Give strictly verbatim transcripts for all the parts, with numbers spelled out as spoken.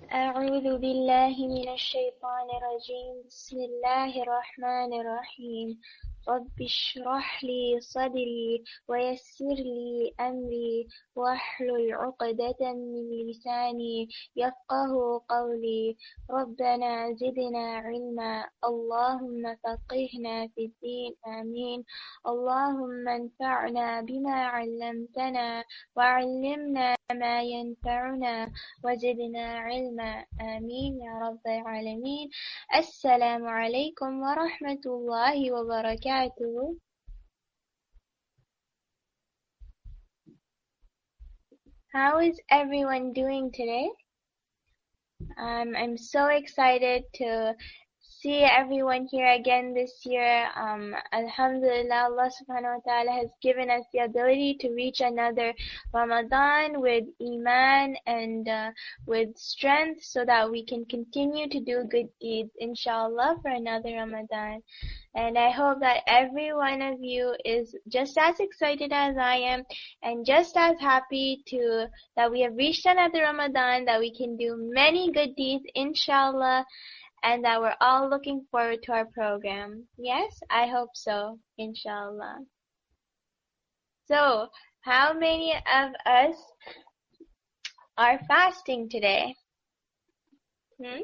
أعوذ بالله من الشيطان الرجيم بسم الله الرحمن الرحيم رب اشرح لي صدري ويسر لي أمري واحلل عقدة من لساني يفقه قولي ربنا زدنا علما اللهم فقهنا في الدين آمين اللهم انفعنا بما علمتنا وعلمنا ما ينفعنا وزدنا علما آمين يا رب العالمين. السلام عليكم ورحمة الله وبركاته. How is everyone doing today? Um, I'm so excited to see everyone here again this year. Um, Alhamdulillah, Allah subhanahu wa ta'ala has given us the ability to reach another Ramadan with Iman and uh, with strength so that we can continue to do good deeds, inshallah, for another Ramadan. And I hope that every one of you is just as excited as I am and just as happy to that we have reached another Ramadan, that we can do many good deeds, inshallah, and that we're all looking forward to our program. Yes, I hope so, inshallah. So, how many of us are fasting today? Hmm?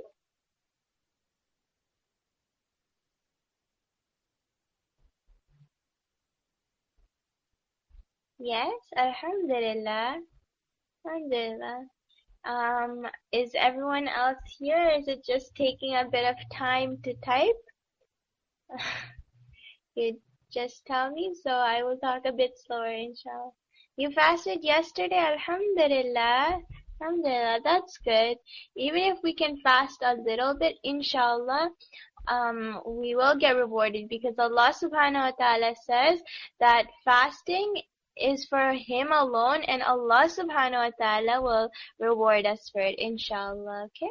Yes, alhamdulillah. Alhamdulillah. Um, is everyone else here? Is it just taking a bit of time to type? You just tell me, so I will talk a bit slower, inshallah. You fasted yesterday, alhamdulillah. Alhamdulillah, that's good. Even if we can fast a little bit, inshallah, um, we will get rewarded because Allah subhanahu wa ta'ala says that fasting is for Him alone and Allah subhanahu wa ta'ala will reward us for it, inshallah, okay?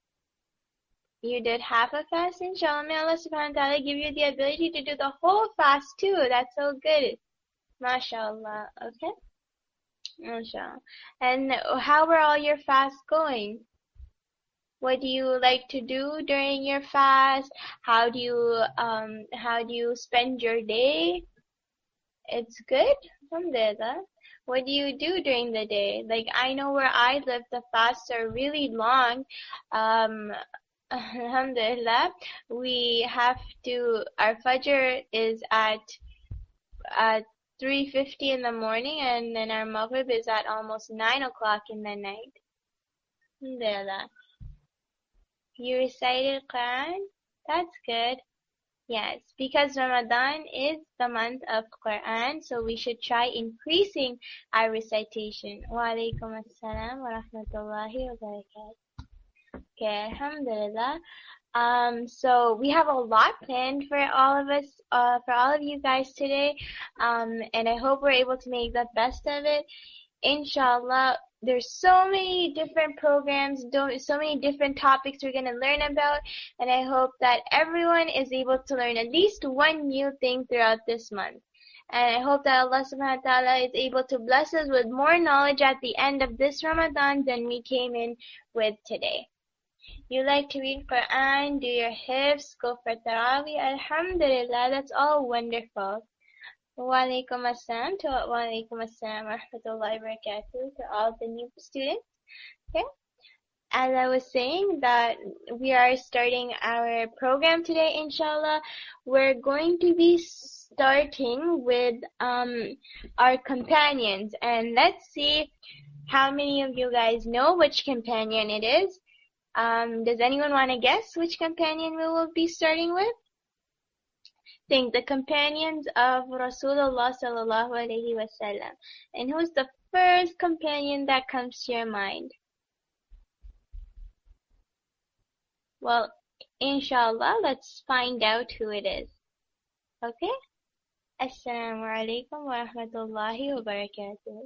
You did half a fast, inshallah. May Allah subhanahu wa ta'ala give you the ability to do the whole fast too. That's so good. MashaAllah, okay? MashaAllah. And how were all your fasts going? What do you like to do during your fast? How do you um how do you spend your day? It's good? Alhamdulillah. What do you do during the day? Like, I know where I live, the fasts are really long. Um, Alhamdulillah. We have to, our Fajr is at, at three fifty in the morning, and then our Maghrib is at almost nine o'clock in the night. Alhamdulillah. You recited Quran? That's good. Yes, because Ramadan is the month of Quran, so we should try increasing our recitation. Wa alaikum assalam wa rahmatullahi wa barakatuh. Okay, alhamdulillah. Um, so we have a lot planned for all of us, uh, for all of you guys today. Um, and I hope we're able to make the best of it. Inshallah, there's so many different programs, so many different topics we're going to learn about, and I hope that everyone is able to learn at least one new thing throughout this month. And I hope that Allah subhanahu wa ta'ala is able to bless us with more knowledge at the end of this Ramadan than we came in with today. You like to read Quran, do your hifz, go for Taraweeh, alhamdulillah, that's all wonderful. Wa alaikum assalam to wa alaikum assalam wa rahmatullahi wa barakatuh to all the new students. Okay. As I was saying that we are starting our program today, inshallah. We're going to be starting with um our companions, and let's see how many of you guys know which companion it is. Um, does anyone want to guess which companion we will be starting with? Think the companions of Rasulullah sallallahu alaihi wasallam. And who's the first companion that comes to your mind? Well, inshallah, let's find out who it is. Okay? Assalamu alaikum wa rahmatullahi wa barakatuh.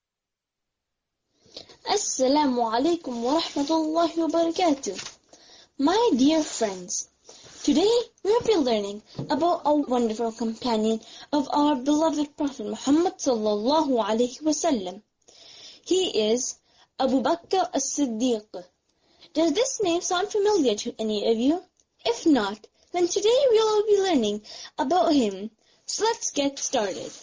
السلام عليكم ورحمة الله وبركاته. My dear friends, today we will be learning about a wonderful companion of our beloved Prophet Muhammad sallallahu alaihi wasallam. He is Abu Bakr as-Siddiq. Does this name sound familiar to any of you? If not, then today we will be learning about him. So let's get started.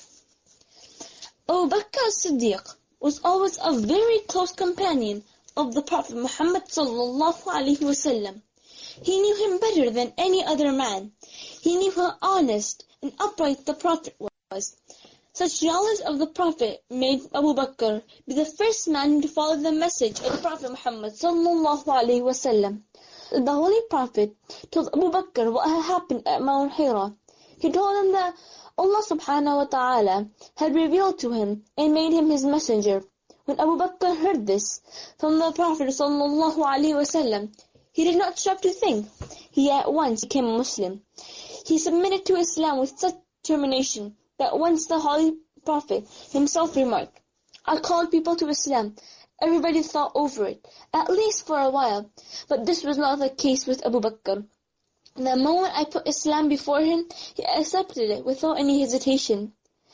Abu Bakr as-Siddiq was always a very close companion of the Prophet Muhammad sallallahu alaihi wasallam. He knew him better than any other man. He knew how honest and upright the Prophet was. Such knowledge of the Prophet made Abu Bakr be the first man to follow the message of the Prophet Muhammad sallallahu alaihi wasallam. The Holy Prophet told Abu Bakr what had happened at Mount Hira. He told him that Allah subhanahu wa ta'ala had revealed to him and made him his messenger. When Abu Bakr heard this from the Prophet sallallahu alaihi wasallam, he did not stop to think. He at once became a Muslim. He submitted to Islam with such determination that once the Holy Prophet himself remarked, "I called people to Islam." Everybody thought over it, at least for a while, but this was not the case with Abu Bakr. The moment I put Islam before him, he accepted it without any hesitation.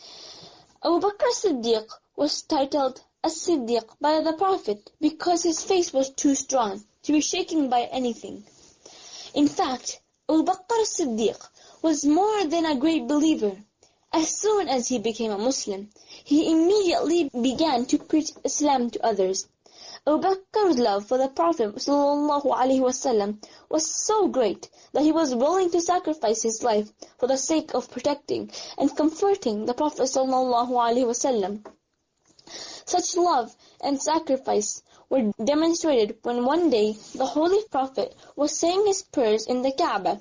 Abu Bakr as-Siddiq was titled as-Siddiq by the Prophet because his face was too strong to be shaken by anything. In fact, Abu Bakr as-Siddiq was more than a great believer. As soon as he became a Muslim, he immediately began to preach Islam to others. Abu Bakr's love for the Prophet sallallahu alaihi wasallam was so great that he was willing to sacrifice his life for the sake of protecting and comforting the Prophet sallallahu alaihi wasallam. Such love and sacrifice were demonstrated when one day the Holy Prophet was saying his prayers in the Kaaba.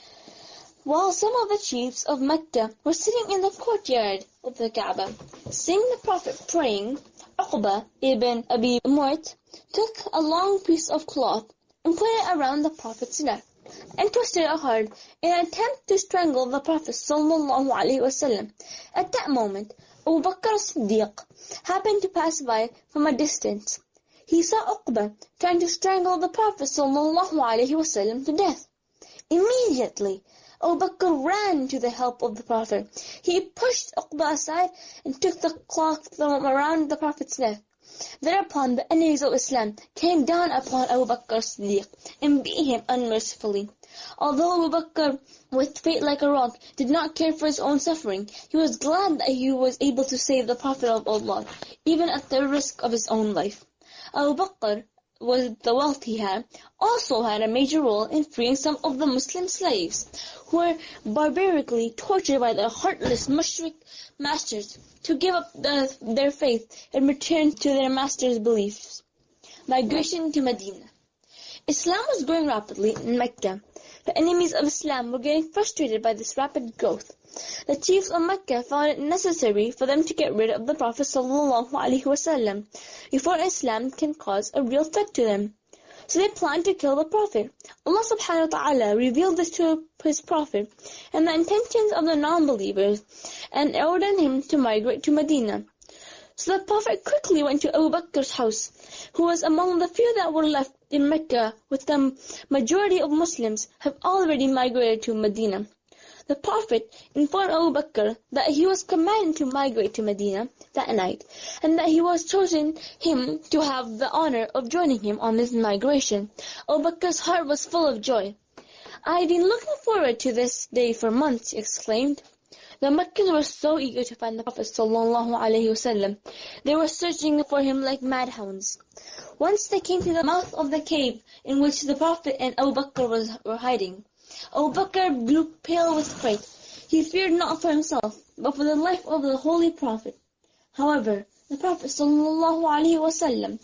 While some of the chiefs of Mecca were sitting in the courtyard of the Kaaba, seeing the Prophet praying, Uqba ibn Abi Mu'ayt took a long piece of cloth and put it around the Prophet's neck and twisted it hard in an attempt to strangle the Prophet sallallahu alaihi wasallam. At that moment, Abu Bakr as-Siddiq happened to pass by from a distance. He saw Uqba trying to strangle the Prophet sallallahu alaihi wasallam to death. Immediately, Abu Bakr ran to the help of the Prophet. He pushed Uqba aside and took the cloth from around the Prophet's neck. Thereupon the enemies of Islam came down upon Abu Bakr as-Siddiq and beat him unmercifully. Although Abu Bakr, with fate like a rock, did not care for his own suffering, he was glad that he was able to save the Prophet of Allah, even at the risk of his own life. Abu Bakr, with the wealth he had, also had a major role in freeing some of the Muslim slaves who were barbarically tortured by their heartless mushrik masters to give up the, their faith and return to their masters' beliefs. Migration to Medina. Islam was growing rapidly in Mecca. The enemies of Islam were getting frustrated by this rapid growth. The chiefs of Mecca found it necessary for them to get rid of the Prophet sallallahu alaihi wasallam before Islam can cause a real threat to them. So they planned to kill the Prophet. Allah subhanahu wa ta'ala revealed this to his Prophet and the intentions of the non-believers and ordered him to migrate to Medina. So the Prophet quickly went to Abu Bakr's house, who was among the few that were left in Mecca, with the majority of Muslims have already migrated to Medina. The Prophet informed Abu Bakr that he was commanded to migrate to Medina that night, and that he was chosen him to have the honor of joining him on this migration. Abu Bakr's heart was full of joy. "I have been looking forward to this day for months," he exclaimed. The Meccans were so eager to find the Prophet sallallahu alaihi wasallam. They were searching for him like madhounds. Once they came to the mouth of the cave in which the Prophet and Abu Bakr was, were hiding. Abu Bakr grew pale with fright. He feared not for himself, but for the life of the Holy Prophet. However, the Prophet sallallahu alaihi wasallam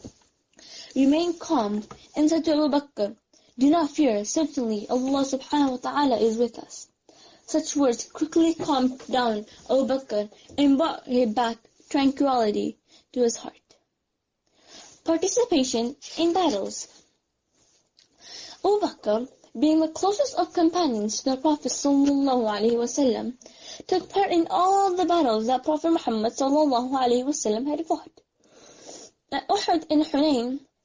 remained calm and said to Abu Bakr, "Do not fear, certainly Allah subhanahu wa ta'ala is with us." Such words quickly calmed down Abu Bakr and brought him back tranquility to his heart. Participation in battles. Abu Bakr, being the closest of companions to the Prophet sallallahu alaihi wasallam, took part in all the battles that Prophet Muhammad sallallahu alaihi wasallam had fought. At Uhud and Hunayn,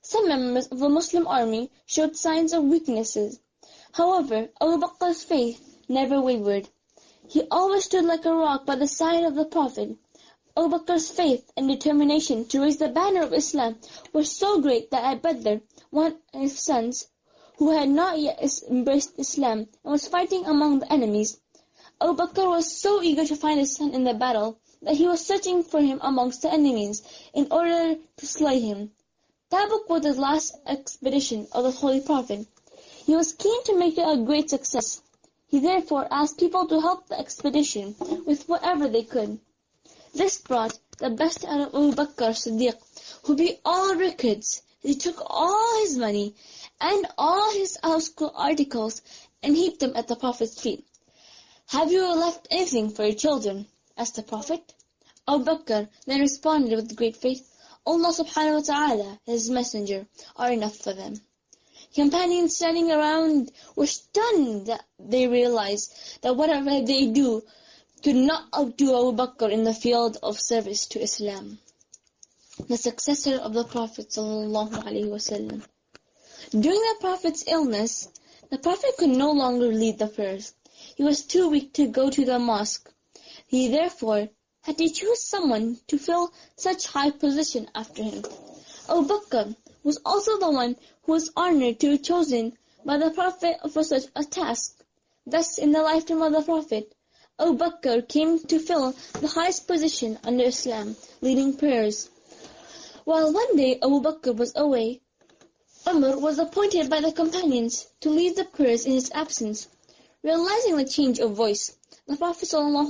Some members of the Muslim army showed signs of weaknesses. However, Abu Bakr's faith never wavered. He always stood like a rock by the side of the Prophet. Abu Bakr's faith and determination to raise the banner of Islam were so great that at Badr, one of his sons, who had not yet embraced Islam and was fighting among the enemies, Abu Bakr was so eager to find his son in the battle that he was searching for him amongst the enemies in order to slay him. Tabuk was the last expedition of the Holy Prophet. He was keen to make it a great success. He therefore asked people to help the expedition with whatever they could. This brought the best out of Abu Bakr Siddiq, who beat all records. He took all his money and all his household articles and heaped them at the Prophet's feet. "Have you left anything for your children?" asked the Prophet. Abu Bakr then responded with great faith, "Allah subhanahu wa ta'ala and His Messenger are enough for them." Companions standing around were stunned that they realized that whatever they do could not outdo Abu Bakr in the field of service to Islam, the successor of the Prophet sallallahu alaihi wasallam. During the Prophet's illness, the Prophet could no longer lead the prayers. He was too weak to go to the mosque. He therefore had to choose someone to fill such high position after him. Abu Bakr was also the one who was honored to be chosen by the Prophet for such a task. Thus, in the lifetime of the Prophet, Abu Bakr came to fill the highest position under Islam, leading prayers. While one day Abu Bakr was away, Umar was appointed by the companions to lead the prayers in his absence. Realizing the change of voice, the Prophet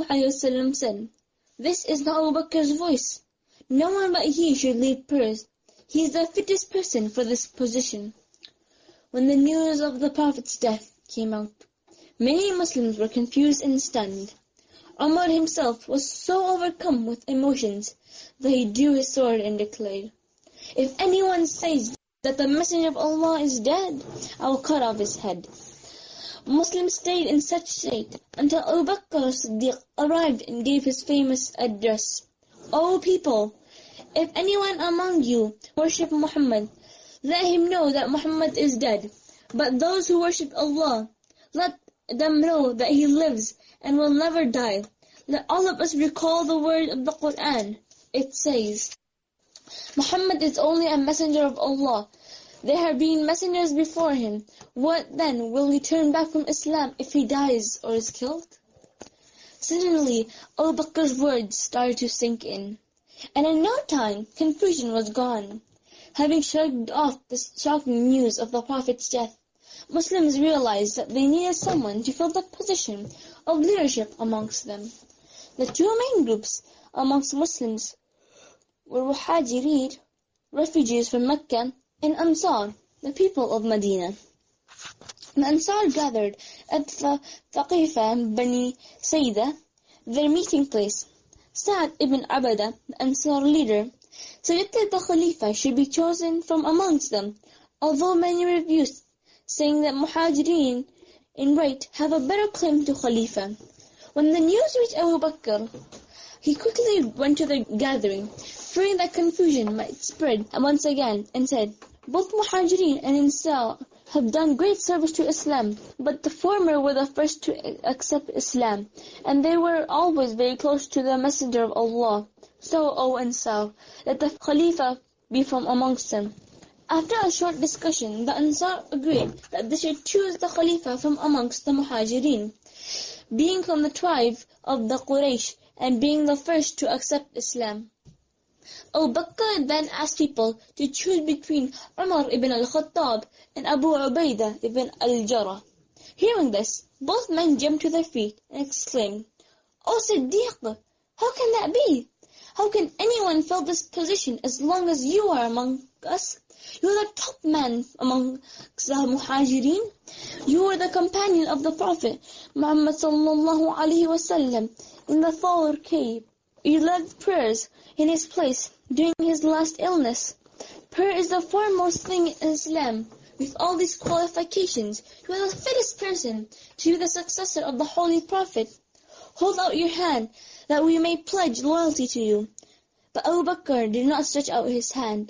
ﷺ said, "This is not Abu Bakr's voice. No one but he should lead prayers. He is the fittest person for this position." When the news of the Prophet's death came out, many Muslims were confused and stunned. Umar himself was so overcome with emotions that he drew his sword and declared, "If anyone says that the Messenger of Allah is dead, I will cut off his head." Muslims stayed in such state until Abu Bakr Siddiq arrived and gave his famous address. "O people, if anyone among you worship Muhammad, let him know that Muhammad is dead. But those who worship Allah, let them know that He lives and will never die. Let all of us recall the word of the Quran. It says, Muhammad is only a messenger of Allah. There have been messengers before him. What then will he turn back from Islam if he dies or is killed?" Suddenly, Abu Bakr's words started to sink in, and in no time, confusion was gone. Having shrugged off the shocking news of the Prophet's death, Muslims realized that they needed someone to fill the position of leadership amongst them. The two main groups amongst Muslims were Muhajirin, refugees from Mecca, and Ansar, the people of Medina. The Ansar gathered at the Thaqifa Bani Sayda, their meeting place. Sa'd ibn Abadah, the Ansar leader, suggested the Khalifa should be chosen from amongst them, although many refused, saying that Muhajirin in right have a better claim to Khalifa. When the news reached Abu Bakr, he quickly went to the gathering, fearing that confusion might spread once again, and said, "Both Muhajirin and Ansar have done great service to Islam, but the former were the first to accept Islam, and they were always very close to the Messenger of Allah. So, O Ansar, let the Khalifa be from amongst them." After a short discussion, the Ansar agreed that they should choose the Khalifa from amongst the Muhajirin, being from the tribe of the Quraysh and being the first to accept Islam. Abu Bakr then asked people to choose between Umar ibn al-Khattab and Abu Ubaidah ibn al-Jarrah. Hearing this, both men jumped to their feet and exclaimed, "O Siddiq, how can that be? How can anyone fill this position as long as you are among us? You are the top man among the Muhajirin. You are the companion of the Prophet Muhammad sallallahu alaihi wasallam in the Thawr cave. You led prayers in his place during his last illness. Prayer is the foremost thing in Islam. With all these qualifications, you are the fittest person to be the successor of the Holy Prophet. Hold out your hand that we may pledge loyalty to you." But Abu Bakr did not stretch out his hand.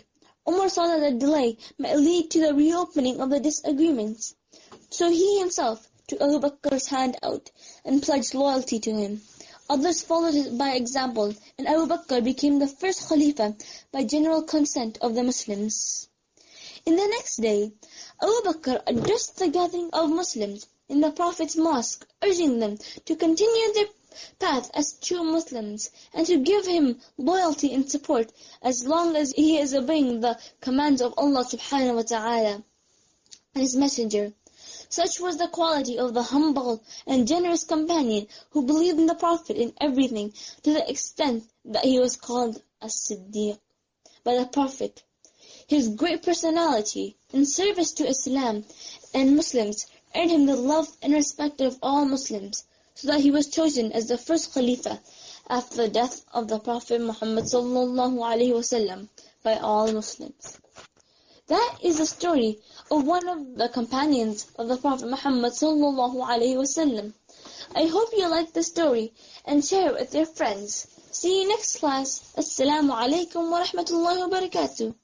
Umar saw that the delay might lead to the reopening of the disagreements. So he himself took Abu Bakr's hand out and pledged loyalty to him. Others followed his by example, and Abu Bakr became the first Khalifa by general consent of the Muslims. In the next day, Abu Bakr addressed the gathering of Muslims in the Prophet's mosque, urging them to continue their path as true Muslims and to give him loyalty and support as long as he is obeying the commands of Allah subhanahu wa ta'ala and His Messenger. Such was the quality of the humble and generous companion who believed in the Prophet in everything, to the extent that he was called as-Siddiq by the Prophet. His great personality and service to Islam and Muslims earned him the love and respect of all Muslims, so that he was chosen as the first Khalifa after the death of the Prophet Muhammad sallallahu alaihi wasallam by all Muslims. That is the story of one of the companions of the Prophet Muhammad sallallahu alaihi wasallam. I hope you like the story and share it with your friends. See you next class. Assalamu alaikum wa rahmatullahi wa barakatuh.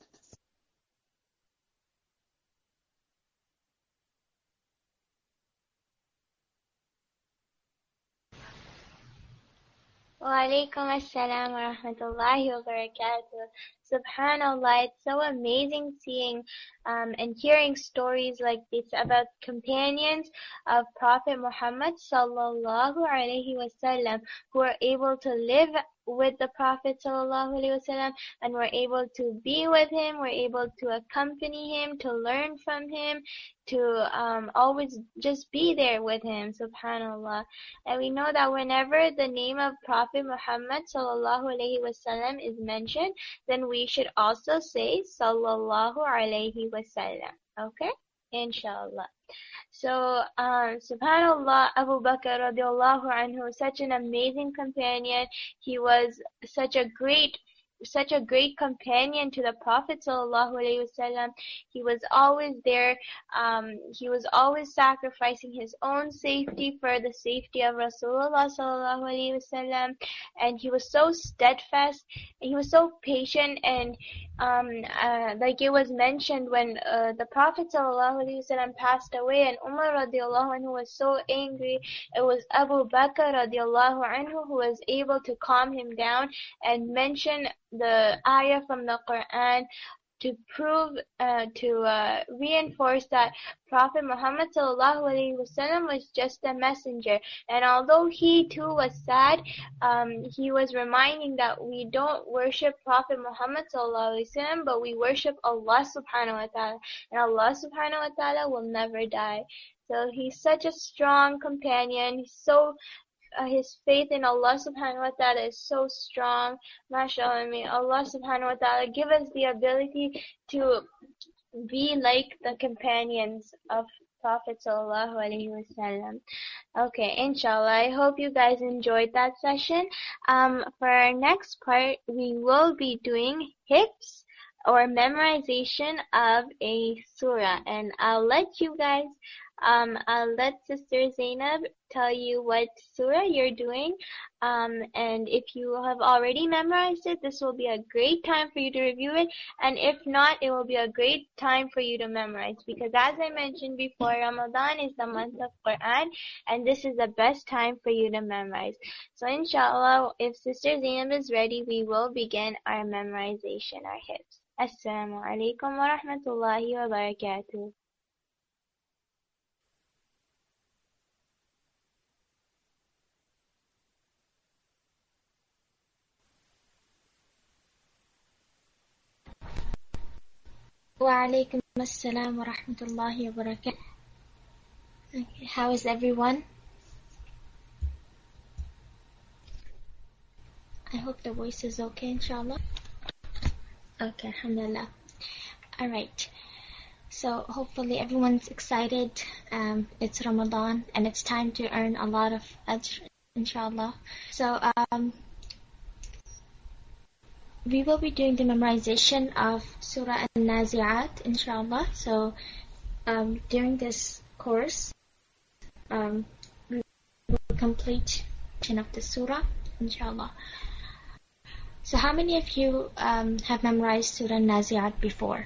Wa alaikum assalam wa rahmatullahi wa barakatuh. Subhanallah, it's so amazing seeing um, and hearing stories like this about companions of Prophet Muhammad sallallahu alaihi wasallam who are able to live with the Prophet sallallahu alaihi wasallam and were able to be with him, were able to accompany him, to learn from him, to um, always just be there with him, subhanallah. And we know that whenever the name of Prophet Muhammad sallallahu alaihi wasallam is mentioned, then we should also say sallallahu alaihi wasallam. Okay? Inshallah. So, um, subhanallah, Abu Bakr radiallahu anhu, such an amazing companion. He was such a great such a great companion to the Prophet sallallahu alaihi wasallam. He was always there. Um, he was always sacrificing his own safety for the safety of Rasulullah sallallahu alaihi wasallam. And he was so steadfast. And he was so patient. And um, uh, like it was mentioned when uh, the Prophet sallallahu alaihi wasallam passed away, and Umar radiallahu anhu was so angry, it was Abu Bakr radiallahu anhu who was able to calm him down and mention the ayah from the Quran to prove, uh, to uh, reinforce that Prophet Muhammad sallallahu alaihi wasallam was just a messenger. And although he too was sad, um, he was reminding that we don't worship Prophet Muhammad sallallahu alaihi wasallam, but we worship Allah subhanahu wa ta'ala. And Allah subhanahu wa ta'ala will never die. So he's such a strong companion. He's so Uh, his faith in Allah subhanahu wa ta'ala is so strong. MashaAllah, may Allah subhanahu wa ta'ala give us the ability to be like the companions of Prophet sallallahu alaihi wasallam. Okay, inshallah. I hope you guys enjoyed that session. Um, for our next part, we will be doing hifz or memorization of a surah, and I'll let you guys Um, I'll let Sister Zainab tell you what surah you're doing. Um, and if you have already memorized it, this will be a great time for you to review it. And if not, it will be a great time for you to memorize. Because as I mentioned before, Ramadan is the month of Quran, and this is the best time for you to memorize. So inshallah, if Sister Zainab is ready, we will begin our memorization, our hifz. Assalamu alaikum wa rahmatullahi wa barakatuh. Wa alaikum assalam wa rahmatullahi wa barakatuh. Okay, how is everyone? I hope the voice is okay, inshallah. Okay, alhamdulillah. Alright, so hopefully everyone's excited. Um, it's Ramadan and it's time to earn a lot of ajr, inshallah. So, um, we will be doing the memorization of Surah An-Nazi'at, inshallah. So, um, during this course, um, we will complete of the surah, inshallah. So how many of you um, have memorized Surah Nazi'at before?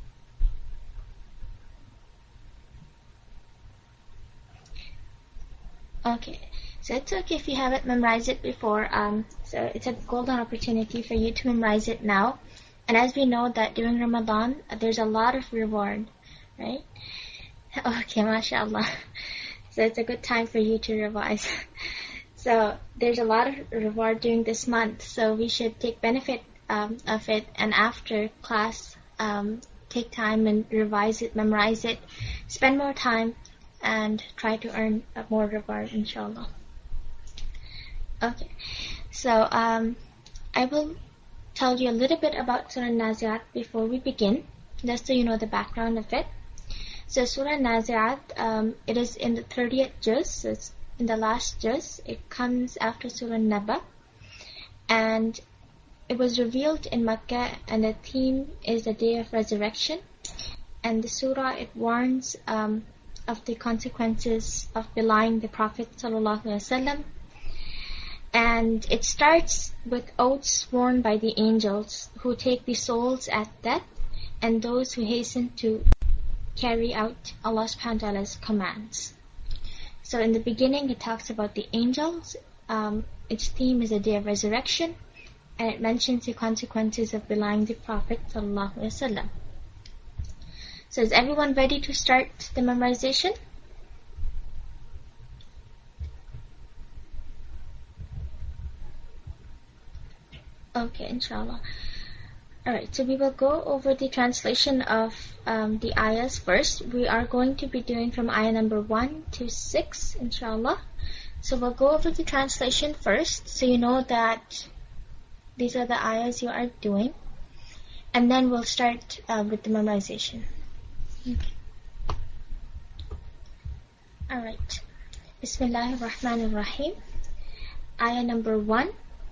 Okay, so it's okay if you haven't memorized it before. Um, so it's a golden opportunity for you to memorize it now. And as we know that during Ramadan, uh, there's a lot of reward, right? Okay, mashallah. So it's a good time for you to revise. So there's a lot of reward during this month. So we should take benefit um, of it. And after class, um, take time and revise it, memorize it, spend more time, and try to earn more reward, inshallah. Okay, so um, I will tell you a little bit about Surah Nazi'at before we begin, just so you know the background of it. So Surah Nazi'at, um, it is in the thirtieth juz, so it's in the last juz. It comes after Surah Naba, and it was revealed in Makkah, and the theme is the day of resurrection. And the surah, it warns um, of the consequences of belying the Prophet sallallahu alaihi wasallam. And it starts with oaths sworn by the angels who take the souls at death and those who hasten to carry out Allah subhanahu wa ta'ala's commands. So in the beginning it talks about the angels. Um, its theme is the day of resurrection, and it mentions the consequences of belying the Prophet sallallahu alaihi wasallam. So is everyone ready to start the memorization? Okay, inshallah. Alright, so we will go over the translation of um, the ayahs first. We are going to be doing from ayah number one to six, inshallah. So we'll go over the translation first, so you know that these are the ayahs you are doing. And then we'll start uh, with the memorization. Okay. Alright. Bismillahir Rahmanir Rahim. Ayah number one.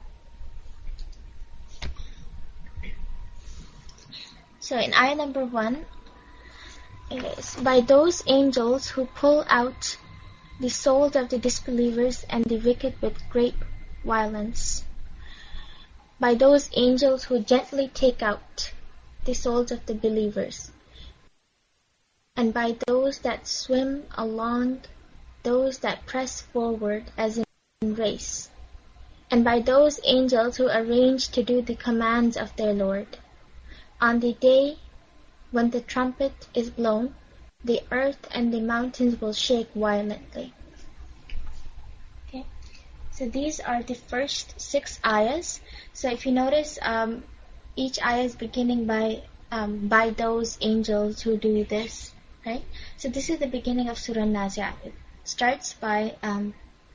So in ayah number one, it is, by those angels who pull out the souls of the disbelievers and the wicked with great violence. By those angels who gently take out the souls of the believers. And by those that swim along, those that press forward as in race. And by those angels who arrange to do the commands of their Lord. On the day when the trumpet is blown, the earth and the mountains will shake violently. Okay, so these are the first six ayahs. So if you notice, um, each ayah is beginning by um, by those angels who do this, right? So this is the beginning of Surah Nazi'at. It starts by um,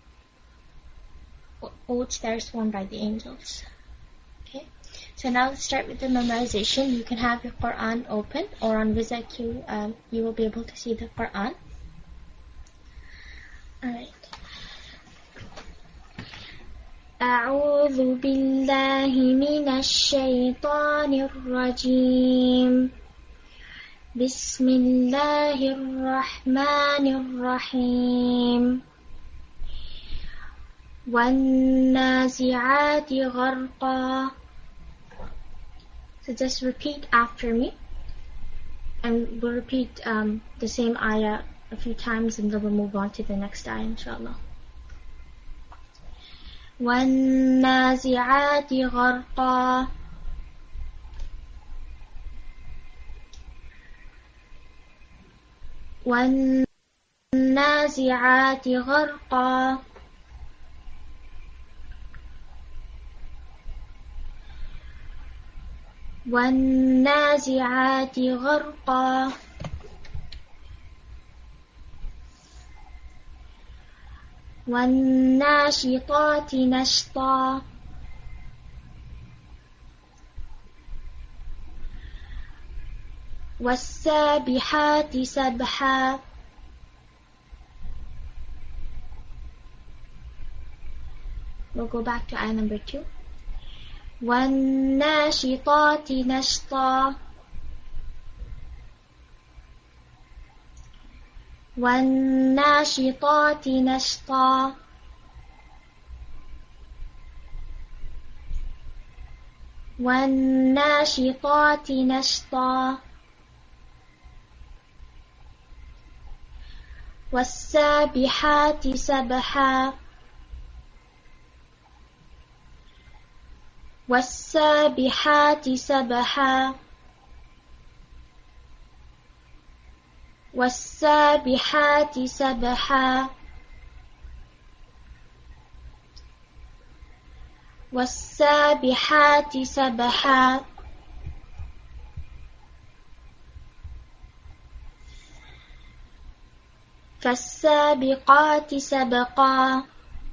oaths that are sworn by the angels. Okay. So now let's start with the memorization. You can have your Quran open, or on VisaQ, um, you will be able to see the Quran. Alright. أعوذ بالله من الشيطان الرجيم بسم الله الرحمن الرحيم وَالنَّازِعَاتِ غَرْقًا. So just repeat after me, and we'll repeat um, the same ayah a few times, and then we'll move on to the next ayah, inshallah. وَالنَّازِعَاتِ غَرْقًا. وَالنَّازِعَاتِ غَرْقًا. وَالنَّازِعَاتِ غَرْقًا. وَالنَّاشِطَاتِ نَشْطًا. وَالسَّابِحَاتِ سَبْحًا. We'll go back to ayah number two. وَالنَّاشِطَاتِ نَشْطًا. وَالنَّاشِطَاتِ نَشْطًا. والناشطات نشطا والسابحات سبحا والسابحات سبحا والسابحات سبحا والسابحات سبحا فالسابقات سبقا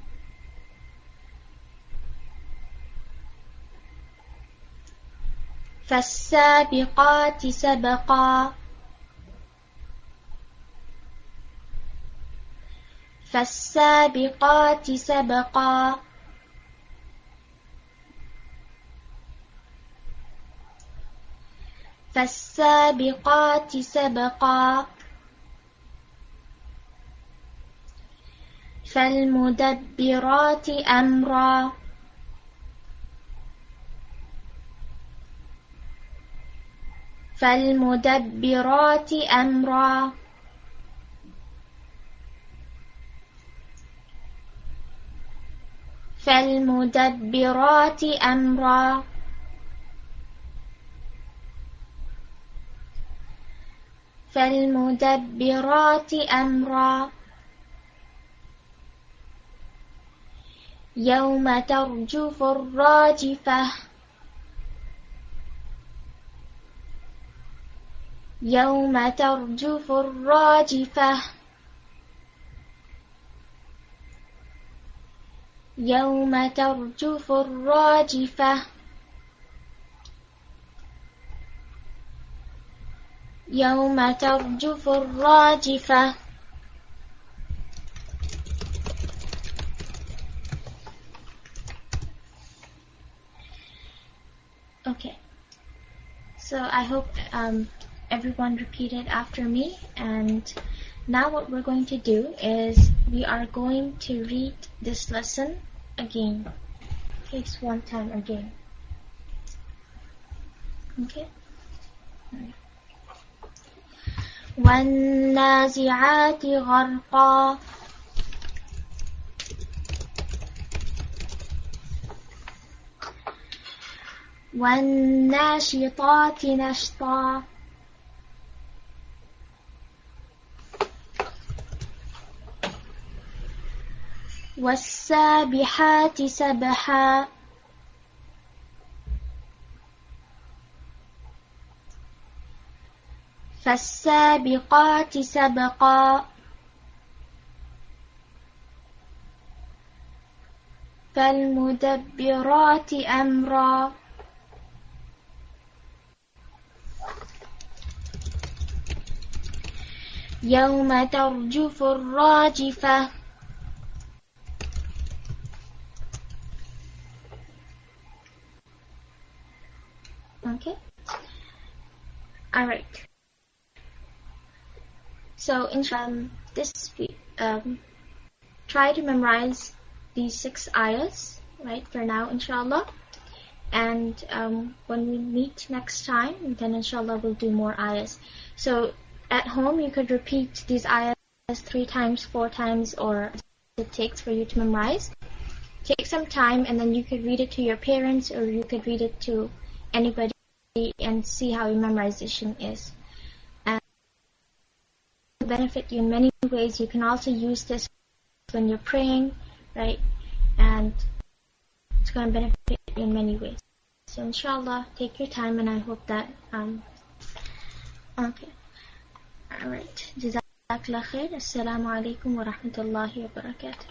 فالسابقات سبقا فالسابقات سبقا فالسابقات سبقا فالمدبرات أمرا فالمدبرات أمرا فالمدبرات أمرا فالمدبرات أمرا يوم ترجف الراجفة يوم ترجف الراجفة يوم ترجف الراجفة يوم ترجف الراجفة Okay, so I hope um, everyone repeated after me, and now what we're going to do is we are going to read this lesson again. Takes one time again. Okay? وَالنَّازِعَاتِ غَرْقًا وَالنَّاشِطَاتِ نَشْطًا وَالسَّابِحَاتِ سَبْحًا فَالسَّابِقَاتِ سَبْقًا فَالْمُدَبِّرَاتِ أَمْرًا يوم ترجف الراجفة Okay. Alright. So in um, this week, um, try to memorize these six ayahs, right, for now, inshallah. And um, when we meet next time, then inshallah we'll do more ayahs. So at home, you could repeat these ayahs three times, four times, or it takes for you to memorize. Take some time, and then you could read it to your parents, or you could read it to anybody and see how your memorization is. And it will benefit you in many ways. You can also use this when you're praying, right? And it's going to benefit you in many ways. So inshallah, take your time, and I hope that um okay. Alright. Jazakallah khair. Assalamu alaikum wa rahmatullahi wa barakatuh.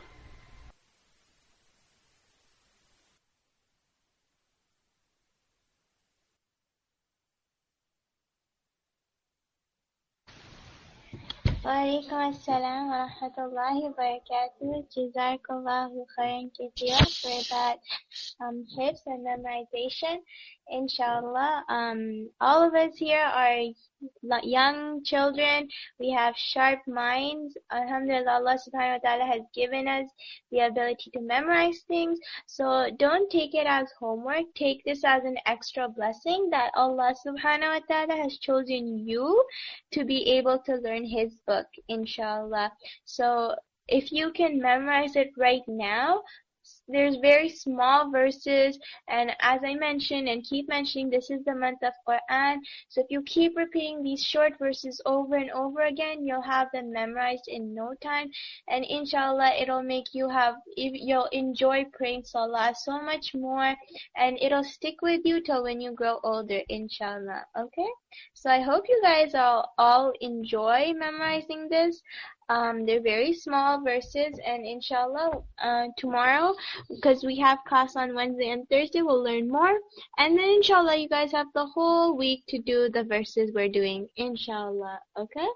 Walaikum assalam wa rahmatullahi wa barakatuh. Jazakallahu khairan kathira for that um, tips and memorization. Inshallah. Um, all of us here are young children. We have sharp minds. Alhamdulillah, Allah subhanahu wa ta'ala has given us the ability to memorize things. So don't take it as homework. Take this as an extra blessing that Allah subhanahu wa ta'ala has chosen you to be able to learn His book, inshallah. So if you can memorize it right now, there's very small verses, and as I mentioned and keep mentioning, this is the month of Quran. So if you keep repeating these short verses over and over again, you'll have them memorized in no time, and inshallah it'll make you have, you'll enjoy praying salah so much more, and it'll stick with you till when you grow older, inshallah. Okay, so I hope you guys all all enjoy memorizing this. Um, they're very small verses, and inshallah, uh, tomorrow, because we have class on Wednesday and Thursday, we'll learn more. And then inshallah, you guys have the whole week to do the verses we're doing, inshallah. Okay?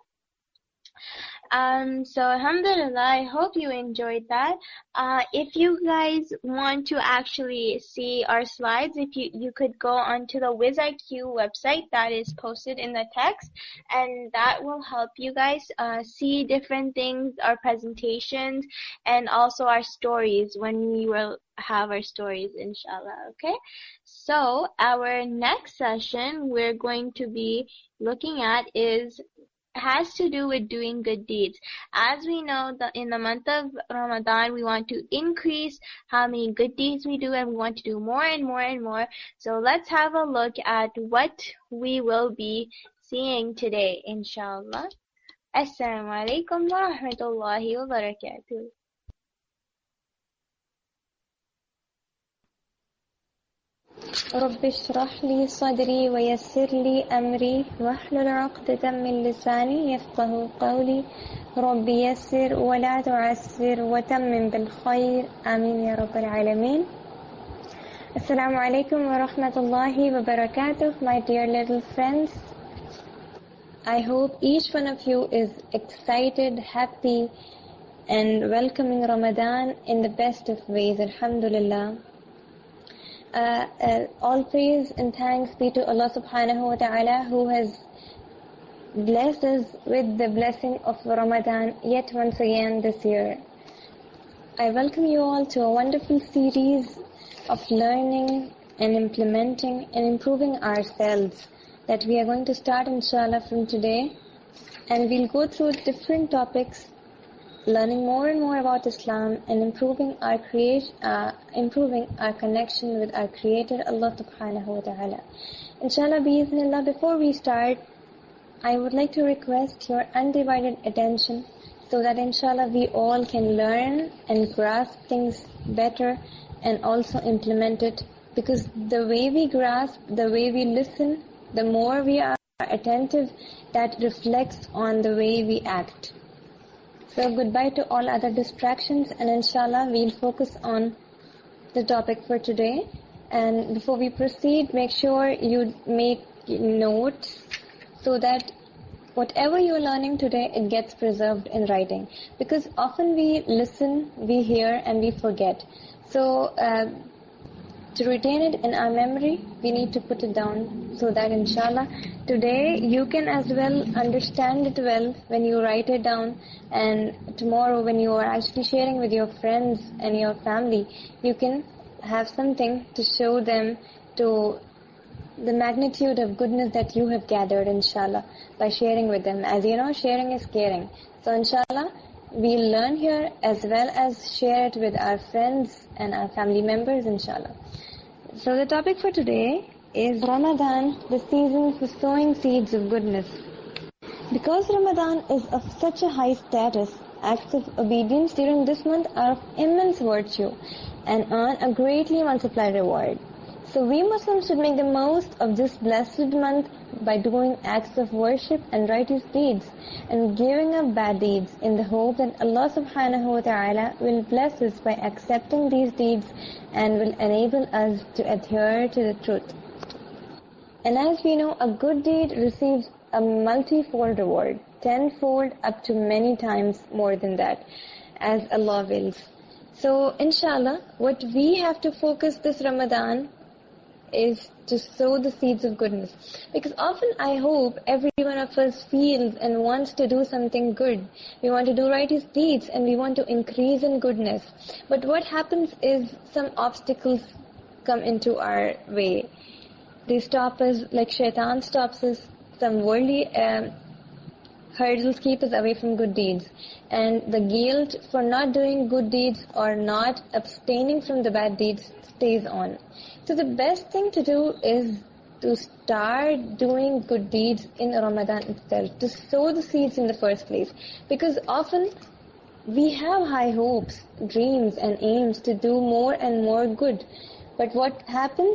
Um, so alhamdulillah, I hope you enjoyed that. Uh, if you guys want to actually see our slides, if you, you could go onto the WizIQ website that is posted in the text, and that will help you guys uh, see different things, our presentations, and also our stories when we will have our stories, inshallah. Okay, so our next session we're going to be looking at is has to do with doing good deeds. As we know, that in the month of Ramadan, we want to increase how many good deeds we do, and we want to do more and more and more. So let's have a look at what we will be seeing today, inshallah. Assalamu alaikum wa rahmatullahi wa barakatuh. رب اشرح لي صدري ويسر لي أمري واحلل عقدة من لساني يفقه قولي رب يسر ولا تعسر وتمم بالخير آمين يا رب العالمين. Assalamu alaikum wa rahmatullahi wa barakatuh, my dear little friends. I hope each one of you is excited, happy, and welcoming Ramadan in the best of ways, alhamdulillah. Uh, uh, all praise and thanks be to Allah subhanahu wa ta'ala, who has blessed us with the blessing of Ramadan yet once again this year. I welcome you all to a wonderful series of learning and implementing and improving ourselves that we are going to start inshallah from today, and we'll go through different topics, learning more and more about Islam and improving our create, uh, improving our connection with our Creator, Allah subhanahu wa ta'ala. Inshallah, bi'ithnillah, before we start, I would like to request your undivided attention so that inshallah we all can learn and grasp things better and also implement it, because the way we grasp, the way we listen, the more we are attentive, that reflects on the way we act. So goodbye to all other distractions, and inshallah we'll focus on the topic for today. And before we proceed, make sure you make notes so that whatever you're learning today, it gets preserved in writing. Because often we listen, we hear, and we forget. So uh, to retain it in our memory, we need to put it down so that inshallah today you can as well understand it well when you write it down, and tomorrow when you are actually sharing with your friends and your family, you can have something to show them to the magnitude of goodness that you have gathered inshallah by sharing with them. As you know, sharing is caring. So inshallah we'll learn here as well as share it with our friends and our family members inshallah. So the topic for today is Ramadan, the season for sowing seeds of goodness. Because Ramadan is of such a high status, acts of obedience during this month are of immense virtue and earn a greatly multiplied reward. So we Muslims should make the most of this blessed month by doing acts of worship and righteous deeds and giving up bad deeds in the hope that Allah subhanahu wa ta'ala will bless us by accepting these deeds and will enable us to adhere to the truth. And as we know, a good deed receives a multi-fold reward, tenfold up to many times more than that, as Allah wills. So inshallah, what we have to focus this Ramadan is to sow the seeds of goodness. Because often I hope every one of us feels and wants to do something good. We want to do righteous deeds and we want to increase in goodness. But what happens is some obstacles come into our way. They stop us, like shaitan stops us. Some worldly um, hurdles keep us away from good deeds. And the guilt for not doing good deeds or not abstaining from the bad deeds stays on. So the best thing to do is to start doing good deeds in Ramadan itself, to sow the seeds in the first place. Because often we have high hopes, dreams and aims to do more and more good. But what happens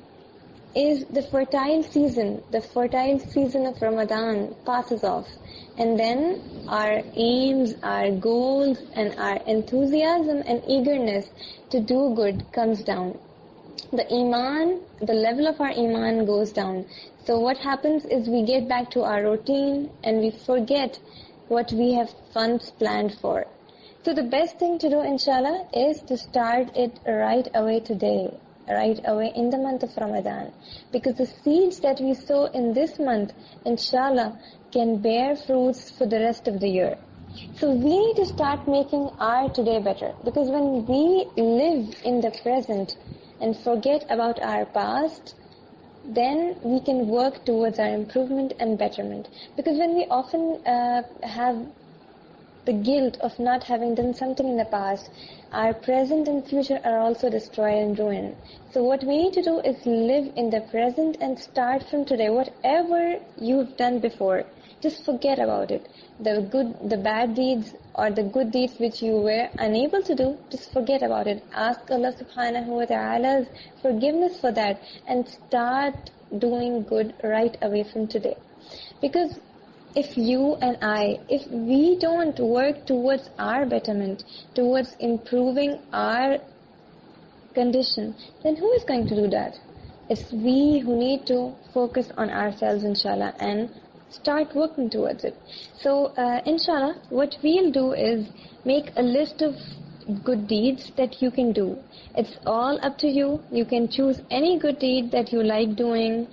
is the fertile season, the fertile season of Ramadan passes off. And then our aims, our goals and our enthusiasm and eagerness to do good comes down. The iman, the level of our iman goes down. So what happens is we get back to our routine and we forget what we have once planned for. So the best thing to do, inshallah, is to start it right away today, right away in the month of Ramadan. Because the seeds that we sow in this month, inshallah, can bear fruits for the rest of the year. So we need to start making our today better. Because when we live in the present and forget about our past, then we can work towards our improvement and betterment. Because when we often uh, have the guilt of not having done something in the past, our present and future are also destroyed and ruined. So what we need to do is live in the present and start from today. Whatever you've done before, just forget about it. The good, the bad deeds or the good deeds which you were unable to do, just forget about it. Ask Allah subhanahu wa ta'ala's forgiveness for that and start doing good right away from today. Because if you and I, if we don't work towards our betterment, towards improving our condition, then who is going to do that? It's we who need to focus on ourselves, inshallah, and start working towards it. So, uh, inshallah, what we'll do is make a list of good deeds that you can do. It's all up to you. You can choose any good deed that you like doing.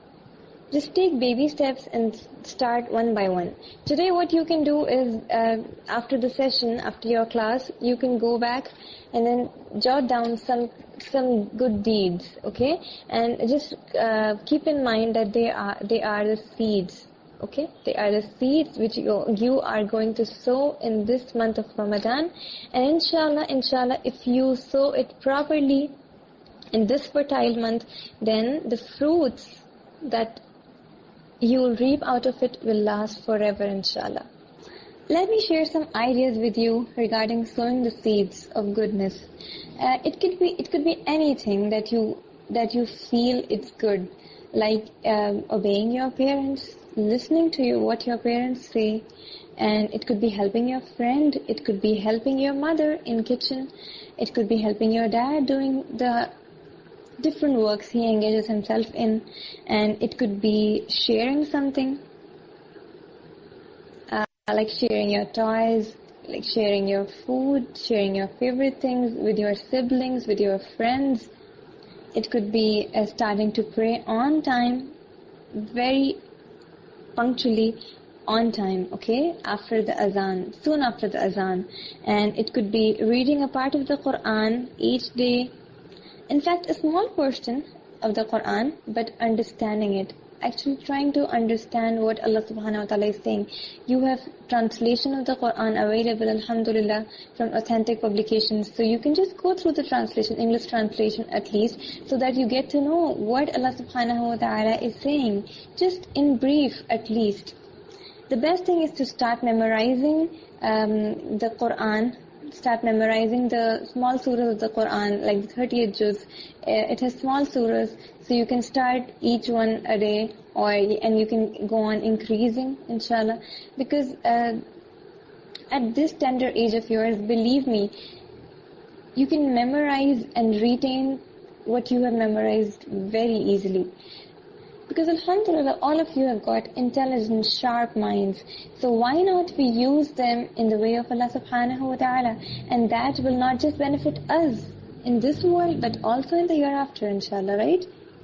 Just take baby steps and start one by one. Today what you can do is, uh, after the session, after your class, you can go back and then jot down some some good deeds, okay? And just uh, keep in mind that they are they are the seeds, okay? They are the seeds which you, you are going to sow in this month of Ramadan. And inshallah, inshallah, if you sow it properly in this fertile month, then the fruits that you will reap out of it will last forever, inshallah. Let me share some ideas with you regarding sowing the seeds of goodness. Uh, it could be it could be anything that you that you feel it's good, like um, obeying your parents, listening to you what your parents say, and it could be helping your friend. It could be helping your mother in kitchen. It could be helping your dad doing the different works he engages himself in, and it could be sharing something, uh, like sharing your toys, like sharing your food, sharing your favorite things with your siblings, with your friends. It could be uh, starting to pray on time, very punctually on time, okay, after the azan, soon after the azan. And it could be reading a part of the Quran each day. In fact, a small portion of the Quran, but understanding it. Actually trying to understand what Allah subhanahu wa ta'ala is saying. You have translation of the Quran available, alhamdulillah, from authentic publications. So you can just go through the translation, English translation at least, so that you get to know what Allah subhanahu wa ta'ala is saying, just in brief at least. The best thing is to start memorizing um, the Quran. Start memorizing the small surahs of the Quran, like the thirtieth juz. It has small surahs, so you can start each one a day, or and you can go on increasing, inshallah. Because uh, at this tender age of yours, believe me, you can memorize and retain what you have memorized very easily. Because alhamdulillah, all of you have got intelligent, sharp minds. So why not we use them in the way of Allah subhanahu wa ta'ala? And that will not just benefit us in this world, but also in the year after, inshallah, right?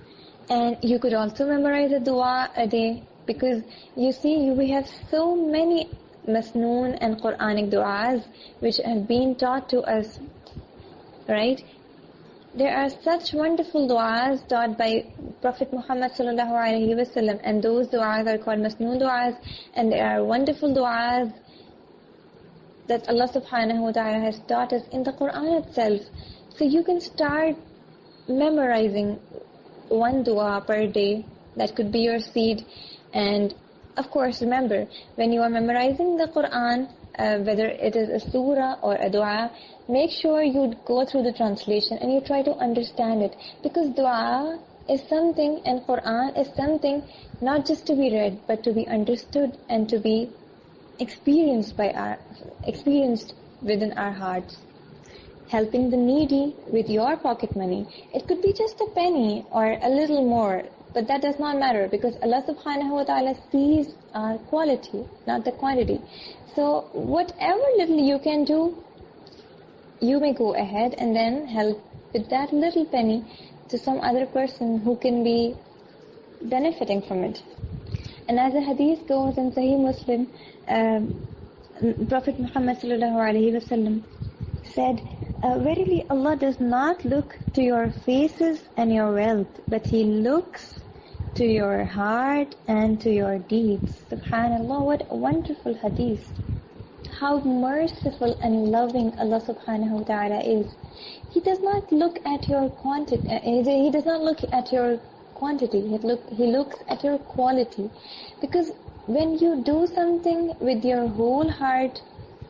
And you could also memorize a dua a day, because you see, we have so many masnoon and Quranic du'as which have been taught to us, right? There are such wonderful du'as taught by Prophet Muhammad sallallahu alaihi wasallam, and those du'as are called masnoon du'as, and there are wonderful du'as that Allah subhanahu wa ta'ala has taught us in the Quran itself. So you can start memorizing one dua per day. That could be your seed. And of course, remember, when you are memorizing the Quran, uh, whether it is a surah or a dua, make sure you go through the translation and you try to understand it. Because dua is something, and Quran is something not just to be read, but to be understood and to be experienced by our, experienced within our hearts. Helping the needy with your pocket money. It could be just a penny or a little more, but that does not matter, because Allah subhanahu wa ta'ala sees our quality, not the quantity. So whatever little you can do, you may go ahead and then help with that little penny to some other person who can be benefiting from it. And as the hadith goes in Sahih Muslim, um, Prophet Muhammad sallallahu alaihi wasallam said, uh, verily Allah does not look to your faces and your wealth, but He looks to your heart and to your deeds. Subhanallah, what a wonderful hadith. How merciful and loving Allah subhanahu wa ta'ala is. He does not look at your quantity, uh, He does not look at your quantity, he, look, he looks at your quality. Because when you do something with your whole heart,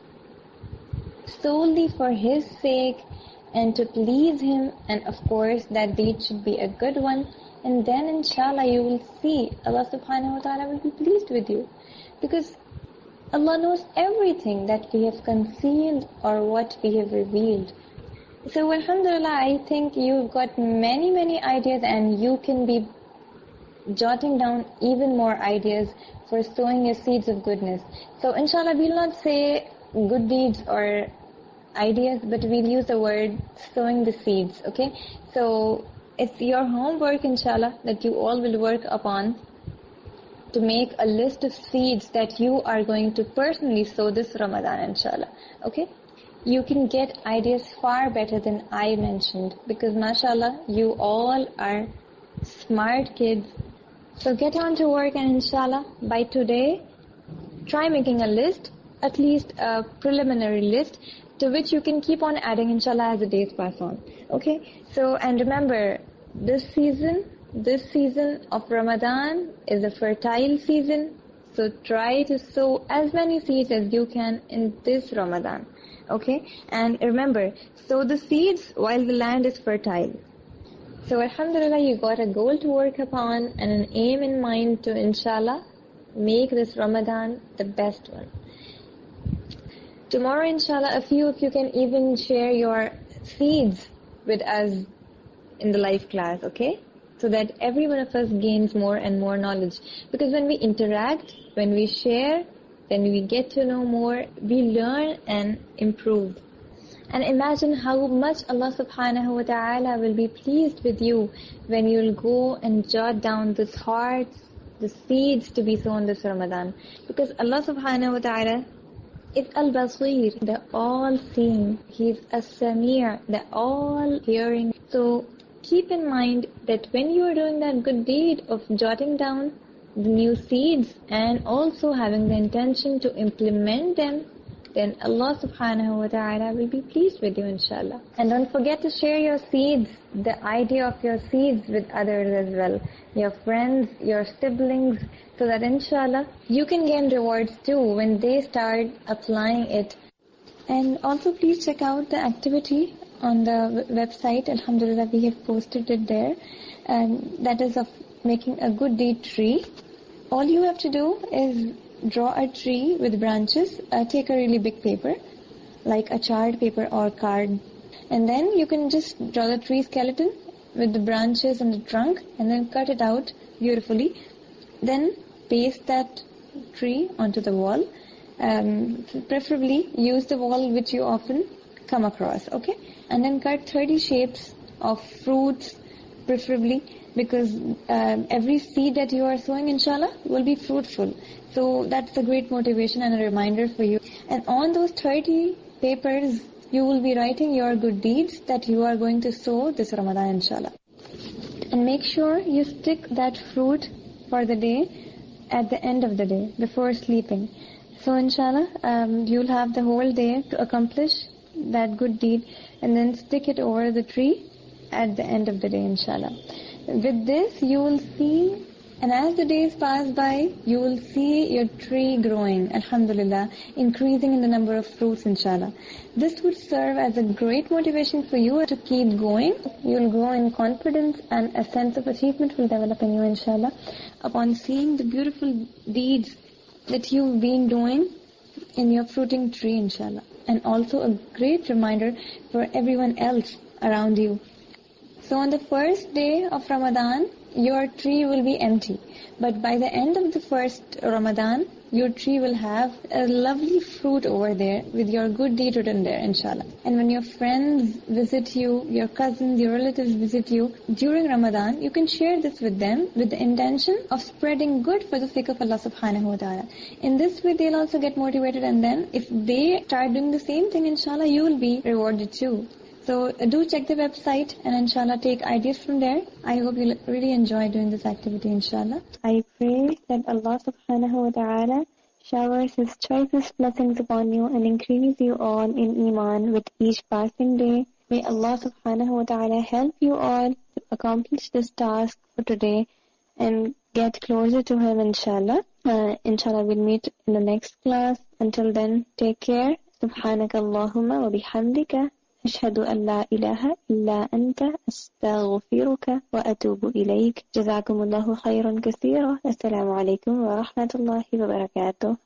solely for His sake and to please Him, and of course that deed should be a good one, and then inshallah you will see Allah subhanahu wa ta'ala will be pleased with you. Because Allah knows everything that we have concealed or what we have revealed. So alhamdulillah, I think you've got many many ideas, and you can be jotting down even more ideas for sowing your seeds of goodness. So inshallah we'll not say good deeds or ideas, but we'll use the word sowing the seeds, okay? So it's your homework inshallah that you all will work upon to make a list of seeds that you are going to personally sow this Ramadan inshallah, okay? You can get ideas far better than I mentioned, because mashallah you all are smart kids. So get on to work, and inshallah by today try making a list, at least a preliminary list, to which you can keep on adding inshallah as the days pass on. Okay? So, and remember, this season, this season of Ramadan is a fertile season. So try to sow as many seeds as you can in this Ramadan. Okay? And remember, sow the seeds while the land is fertile. So alhamdulillah, you got a goal to work upon and an aim in mind to inshallah make this Ramadan the best one. Tomorrow inshallah, a few of you can even share your seeds with us in the live class, okay? So that every one of us gains more and more knowledge. Because when we interact, when we share, when we get to know more, we learn and improve. And imagine how much Allah subhanahu wa ta'ala will be pleased with you when you'll go and jot down the thoughts, the seeds to be sown this Ramadan. Because Allah subhanahu wa ta'ala is Al-Basir, the all-seeing. He's As-Samir, the all-hearing. So keep in mind that when you are doing that good deed of jotting down the new seeds and also having the intention to implement them, then Allah subhanahu wa ta'ala will be pleased with you inshallah. And don't forget to share your seeds, the idea of your seeds with others as well. Your friends, your siblings, so that inshallah you can gain rewards too when they start applying it. And also please check out the activity on the website. Alhamdulillah, we have posted it there. And that is of making a good deed tree. All you have to do is draw a tree with branches. Uh, take a really big paper, like a chart paper or card. And then you can just draw the tree skeleton with the branches and the trunk, and then cut it out beautifully. Then paste that tree onto the wall. Um, preferably use the wall which you often come across, okay? And then cut thirty shapes of fruits, preferably. because um, every seed that you are sowing, inshallah, will be fruitful. So that's a great motivation and a reminder for you. And on those thirty papers, you will be writing your good deeds that you are going to sow this Ramadan, inshallah. And make sure you stick that fruit for the day at the end of the day, before sleeping. So inshallah, um, you'll have the whole day to accomplish that good deed, and then stick it over the tree at the end of the day, inshallah. With this, you will see, and as the days pass by, you will see your tree growing, alhamdulillah, increasing in the number of fruits, inshallah. This would serve as a great motivation for you to keep going. You'll grow in confidence, and a sense of achievement will develop in you, inshallah, upon seeing the beautiful deeds that you've been doing in your fruiting tree, inshallah. And also a great reminder for everyone else around you. So on the first day of Ramadan, your tree will be empty. But by the end of the first Ramadan, your tree will have a lovely fruit over there with your good deed written there, inshallah. And when your friends visit you, your cousins, your relatives visit you during Ramadan, you can share this with them with the intention of spreading good for the sake of Allah subhanahu wa ta'ala. In this way, they'll also get motivated, and then if they start doing the same thing, inshallah, you will be rewarded too. So uh, do check the website and inshallah take ideas from there. I hope you'll really enjoy doing this activity, inshallah. I pray that Allah subhanahu wa ta'ala showers His choicest blessings upon you and increase you all in Iman with each passing day. May Allah subhanahu wa ta'ala help you all to accomplish this task for today and get closer to Him, inshallah. Uh, inshallah, we'll meet in the next class. Until then, take care. Subhanaka Allahumma wa bihamdika. أشهد أن لا إله إلا أنت أستغفرك وأتوب إليك. جزاكم الله خيرا كثيرا. السلام عليكم ورحمة الله وبركاته.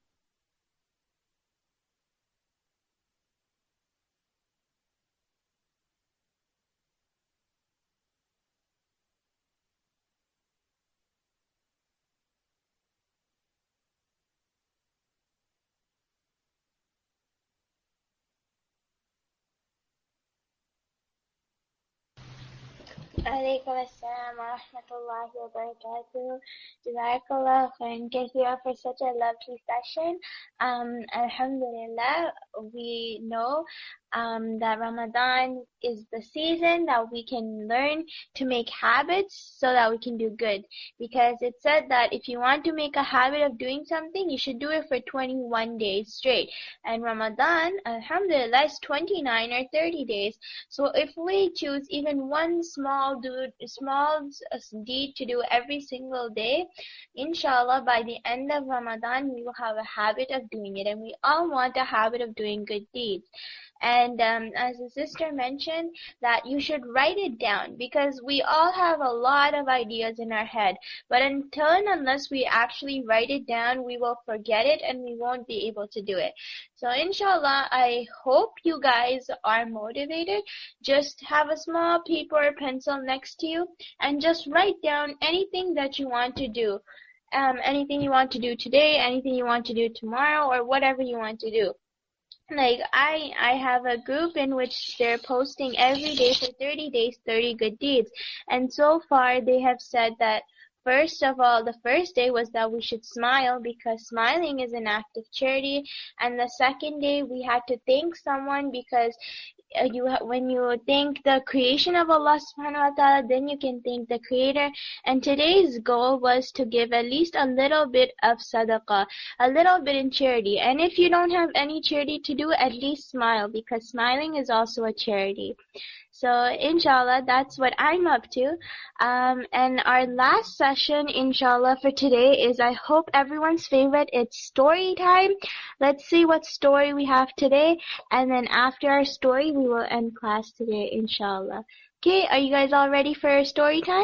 Alaikum assalam wa rahmatullahi wa barakatuh. Jazakallah khairan kathira for such a lovely session. Um, Alhamdulillah, we know um, that Ramadan is the season that we can learn to make habits so that we can do good. Because it said that if you want to make a habit of doing something, you should do it for twenty-one days straight. And Ramadan, Alhamdulillah, is twenty-nine or thirty days. So if we choose even one small do, small deed to do every single day, inshallah, by the end of Ramadan, we will have a habit of doing it. And we all want a habit of doing good deeds. And um, as the sister mentioned, that you should write it down, because we all have a lot of ideas in our head. But until and unless we actually write it down, we will forget it and we won't be able to do it. So inshallah, I hope you guys are motivated. Just have a small paper or pencil next to you and just write down anything that you want to do. Um, anything you want to do today, anything you want to do tomorrow, or whatever you want to do. Like I I have a group in which they're posting every day for thirty days, thirty good deeds. And so far they have said that first of all, the first day was that we should smile, because smiling is an act of charity. And the second day we had to thank someone, because uh, you ha- when you thank the creation of Allah subhanahu wa ta'ala, then you can thank the creator. And today's goal was to give at least a little bit of sadaqah, a little bit in charity. And if you don't have any charity to do, at least smile, because smiling is also a charity. So inshallah, that's what I'm up to. Um, and our last session, inshallah, for today is, I hope, everyone's favorite. It's story time. Let's see what story we have today. And then after our story, we will end class today, inshallah. Okay, are you guys all ready for story time?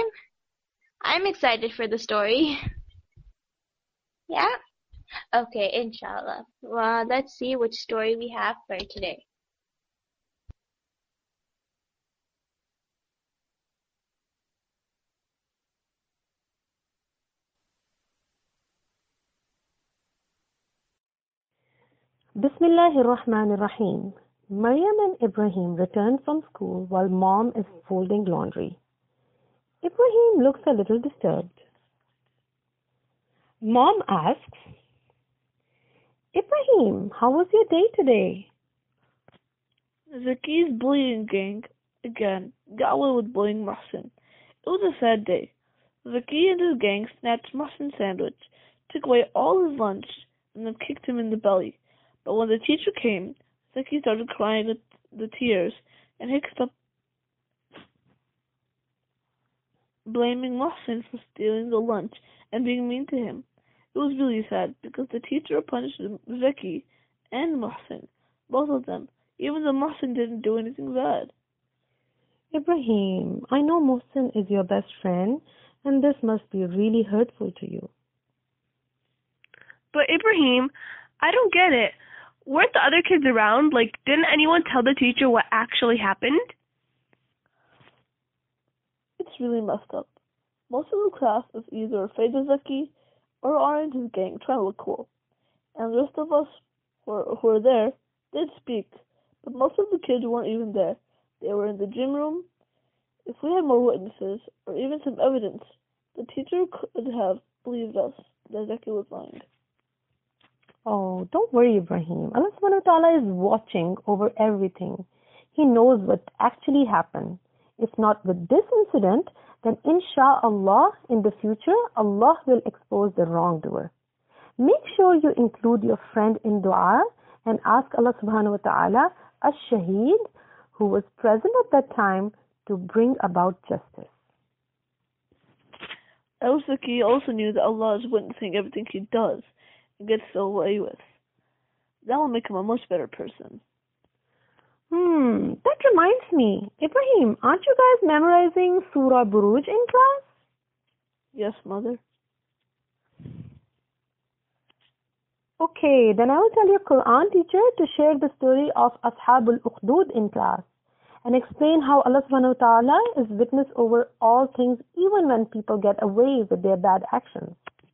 I'm excited for the story. Yeah? Okay, inshallah. Well, let's see which story we have for today. Bismillahir Rahmanir Rahim. Maryam and Ibrahim returned from school while mom is folding laundry. Ibrahim looks a little disturbed. Mom asks, Ibrahim, how was your day today? Zaki's bullying gang again got away with bullying Mohsin. It was a sad day. Zaki and his gang snatched Mohsin's sandwich, took away all his lunch, and then kicked him in the belly. But when the teacher came, Zaki started crying with the tears, and Hicks up blaming Mohsin for stealing the lunch and being mean to him. It was really sad because the teacher punished Zaki and Mohsin, both of them, even though Mohsin didn't do anything bad. Ibrahim, I know Mohsin is your best friend, and this must be really hurtful to you. But Ibrahim, I don't get it. Weren't the other kids around? Like, didn't anyone tell the teacher what actually happened? It's really messed up. Most of the class is either afraid of Zaki or are in his gang trying to look cool. And the rest of us who were, who were there did speak, but most of the kids weren't even there. They were in the gym room. If we had more witnesses, or even some evidence, the teacher could have believed us that Zaki was lying. Oh, don't worry, Ibrahim. Allah subhanahu wa ta'ala is watching over everything. He knows what actually happened. If not with this incident, then insha'Allah, in the future, Allah will expose the wrongdoer. Make sure you include your friend in dua and ask Allah subhanahu wa ta'ala, as-shaheed, who was present at that time, to bring about justice. Al-Zaki also knew that Allah is witnessing everything he does and gets away with. That will make him a much better person. Hmm, that reminds me. Ibrahim, aren't you guys memorizing Surah Buruj in class? Yes, Mother. Okay, then I will tell your Quran teacher to share the story of Ashabul Ukhdud in class and explain how Allah subhanahu wa ta'ala is witness over all things, even when people get away with their bad actions.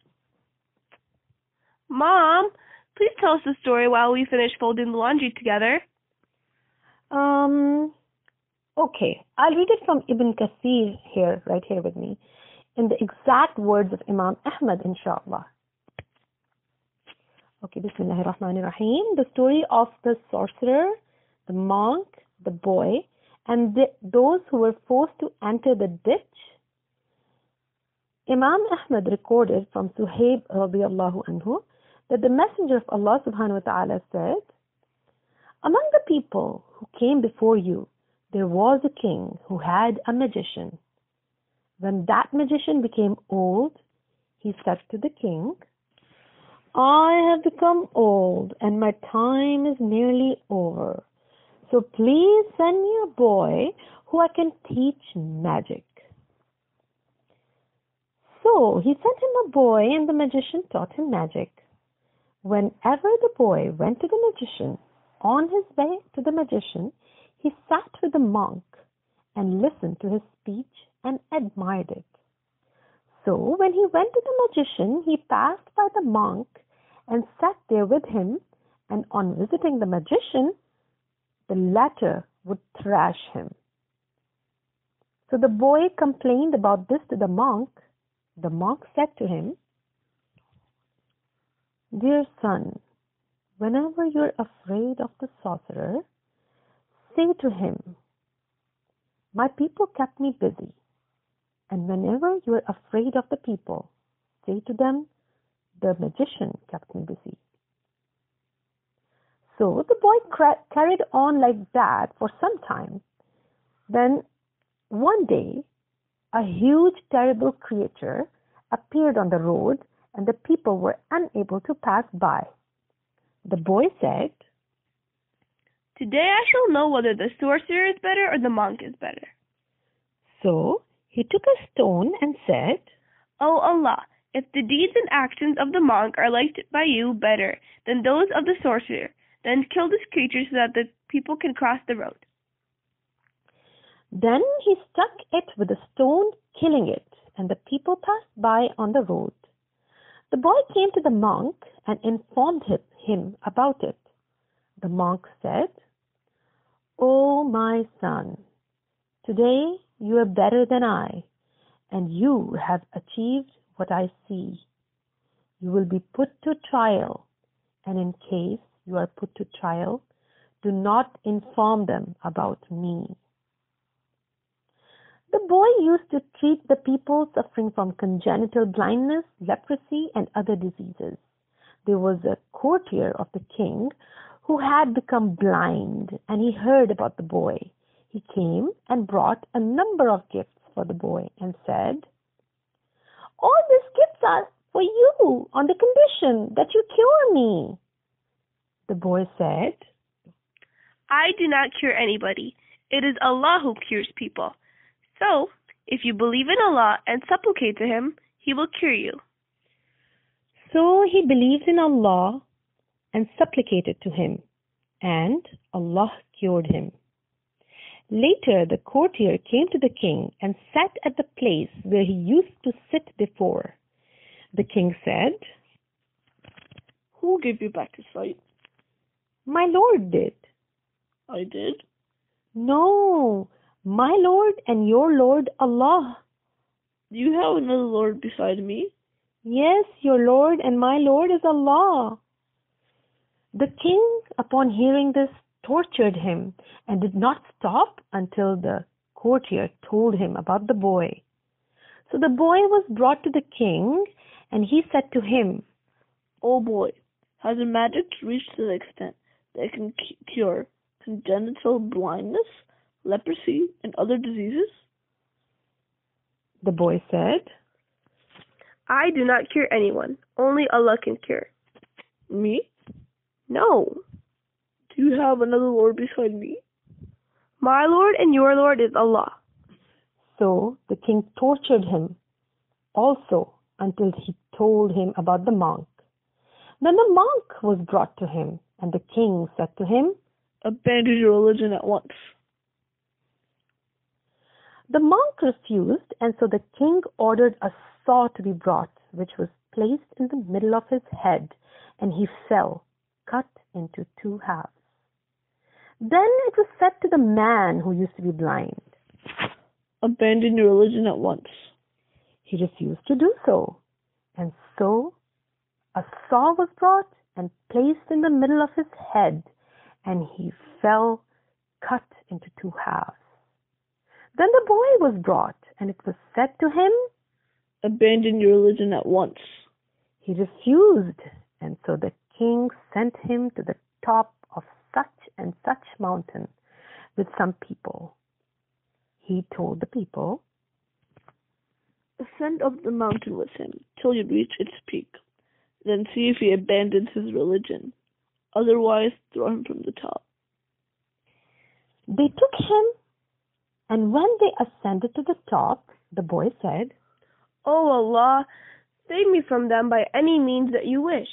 Mom, please tell us the story while we finish folding the laundry together. Um, okay, I'll read it from Ibn Kathir here, right here with me, in the exact words of Imam Ahmad, inshallah. Okay, Bismillahirrahmanirrahim. The story of the sorcerer, the monk, the boy, and the, those who were forced to enter the ditch. Imam Ahmad recorded from Suhaib radiallahu anhu that the Messenger of Allah subhanahu wa ta'ala said, among the people who came before you, there was a king who had a magician. When that magician became old, he said to the king, I have become old and my time is nearly over. So please send me a boy who I can teach magic. So he sent him a boy and the magician taught him magic. Whenever the boy went to the magician, on his way to the magician, he sat with the monk and listened to his speech and admired it. So when he went to the magician, he passed by the monk and sat there with him, and on visiting the magician, the latter would thrash him. So the boy complained about this to the monk. The monk said to him, Dear son, whenever you're afraid of the sorcerer, say to him, my people kept me busy. And whenever you're afraid of the people, say to them, the magician kept me busy. So the boy cra- carried on like that for some time. Then one day, a huge, terrible creature appeared on the road and the people were unable to pass by. The boy said, Today I shall know whether the sorcerer is better or the monk is better. So he took a stone and said, O Allah, if the deeds and actions of the monk are liked by you better than those of the sorcerer, then kill this creature so that the people can cross the road. Then he struck it with a stone, killing it, and the people passed by on the road. The boy came to the monk and informed him about it. The monk said, O my son, today you are better than I, and you have achieved what I see. You will be put to trial, and in case you are put to trial, do not inform them about me. The boy used to treat the people suffering from congenital blindness, leprosy, and other diseases. There was a courtier of the king who had become blind, and he heard about the boy. He came and brought a number of gifts for the boy and said, "All these gifts are for you on the condition that you cure me." The boy said, I do not cure anybody. It is Allah who cures people. So, if you believe in Allah and supplicate to Him, He will cure you. So he believed in Allah and supplicated to Him, and Allah cured him. Later the courtier came to the king and sat at the place where he used to sit before. The king said, Who gave you back your sight? "My lord did." I did. "No, my lord and your lord Allah." Do you have another lord beside me? "Yes, your lord and my lord is Allah." The king, upon hearing this, tortured him and did not stop until the courtier told him about the boy. So the boy was brought to the king, and he said to him, "O boy, has your magic reached to the extent that it can cure congenital blindness, leprosy, and other diseases?" The boy said, I do not cure anyone. Only Allah can cure. Me? No. Do you have another lord beside me? My Lord and your Lord is Allah. So the king tortured him also until he told him about the monk. Then the monk was brought to him, and the king said to him, "Abandon your religion at once." The monk refused, and so the king ordered a saw to be brought, which was placed in the middle of his head, and he fell, cut into two halves. Then it was said to the man who used to be blind, "Abandon your religion at once." He refused to do so, and so a saw was brought and placed in the middle of his head, and he fell, cut into two halves. Then the boy was brought, and it was said to him, "Abandon your religion at once." He refused, and so the king sent him to the top of such and such mountain with some people. He told the people, "Ascend up the mountain with him till you reach its peak. Then see if he abandons his religion. Otherwise, throw him from the top." They took him, and when they ascended to the top, the boy said, O Allah, save me from them by any means that you wish.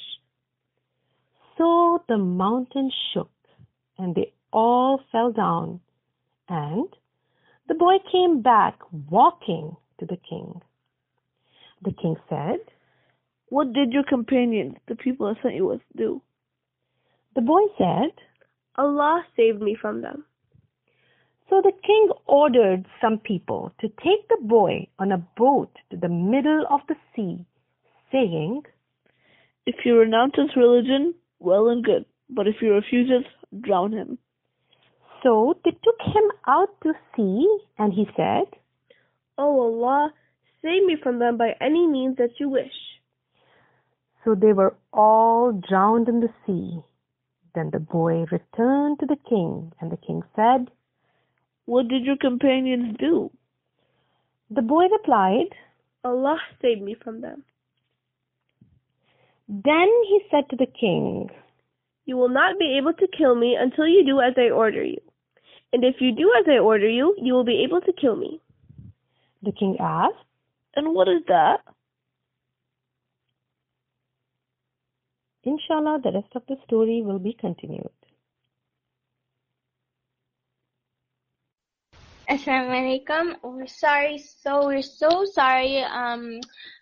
So the mountain shook, and they all fell down, and the boy came back walking to the king. The king said, "What did your companions, the people I sent you with, do?" The boy said, Allah saved me from them. So the king ordered some people to take the boy on a boat to the middle of the sea, saying, "If he renounces religion, well and good, but if he refuses, drown him." So they took him out to sea, and he said, O Allah, save me from them by any means that you wish. So they were all drowned in the sea. Then the boy returned to the king, and the king said, "What did your companions do?" The boy replied, Allah saved me from them. Then he said to the king, You will not be able to kill me until you do as I order you. And if you do as I order you, you will be able to kill me. The king asked, "And what is that?" Inshallah, the rest of the story will be continued. Assalamu alaikum. We're sorry, so we're so sorry. Um,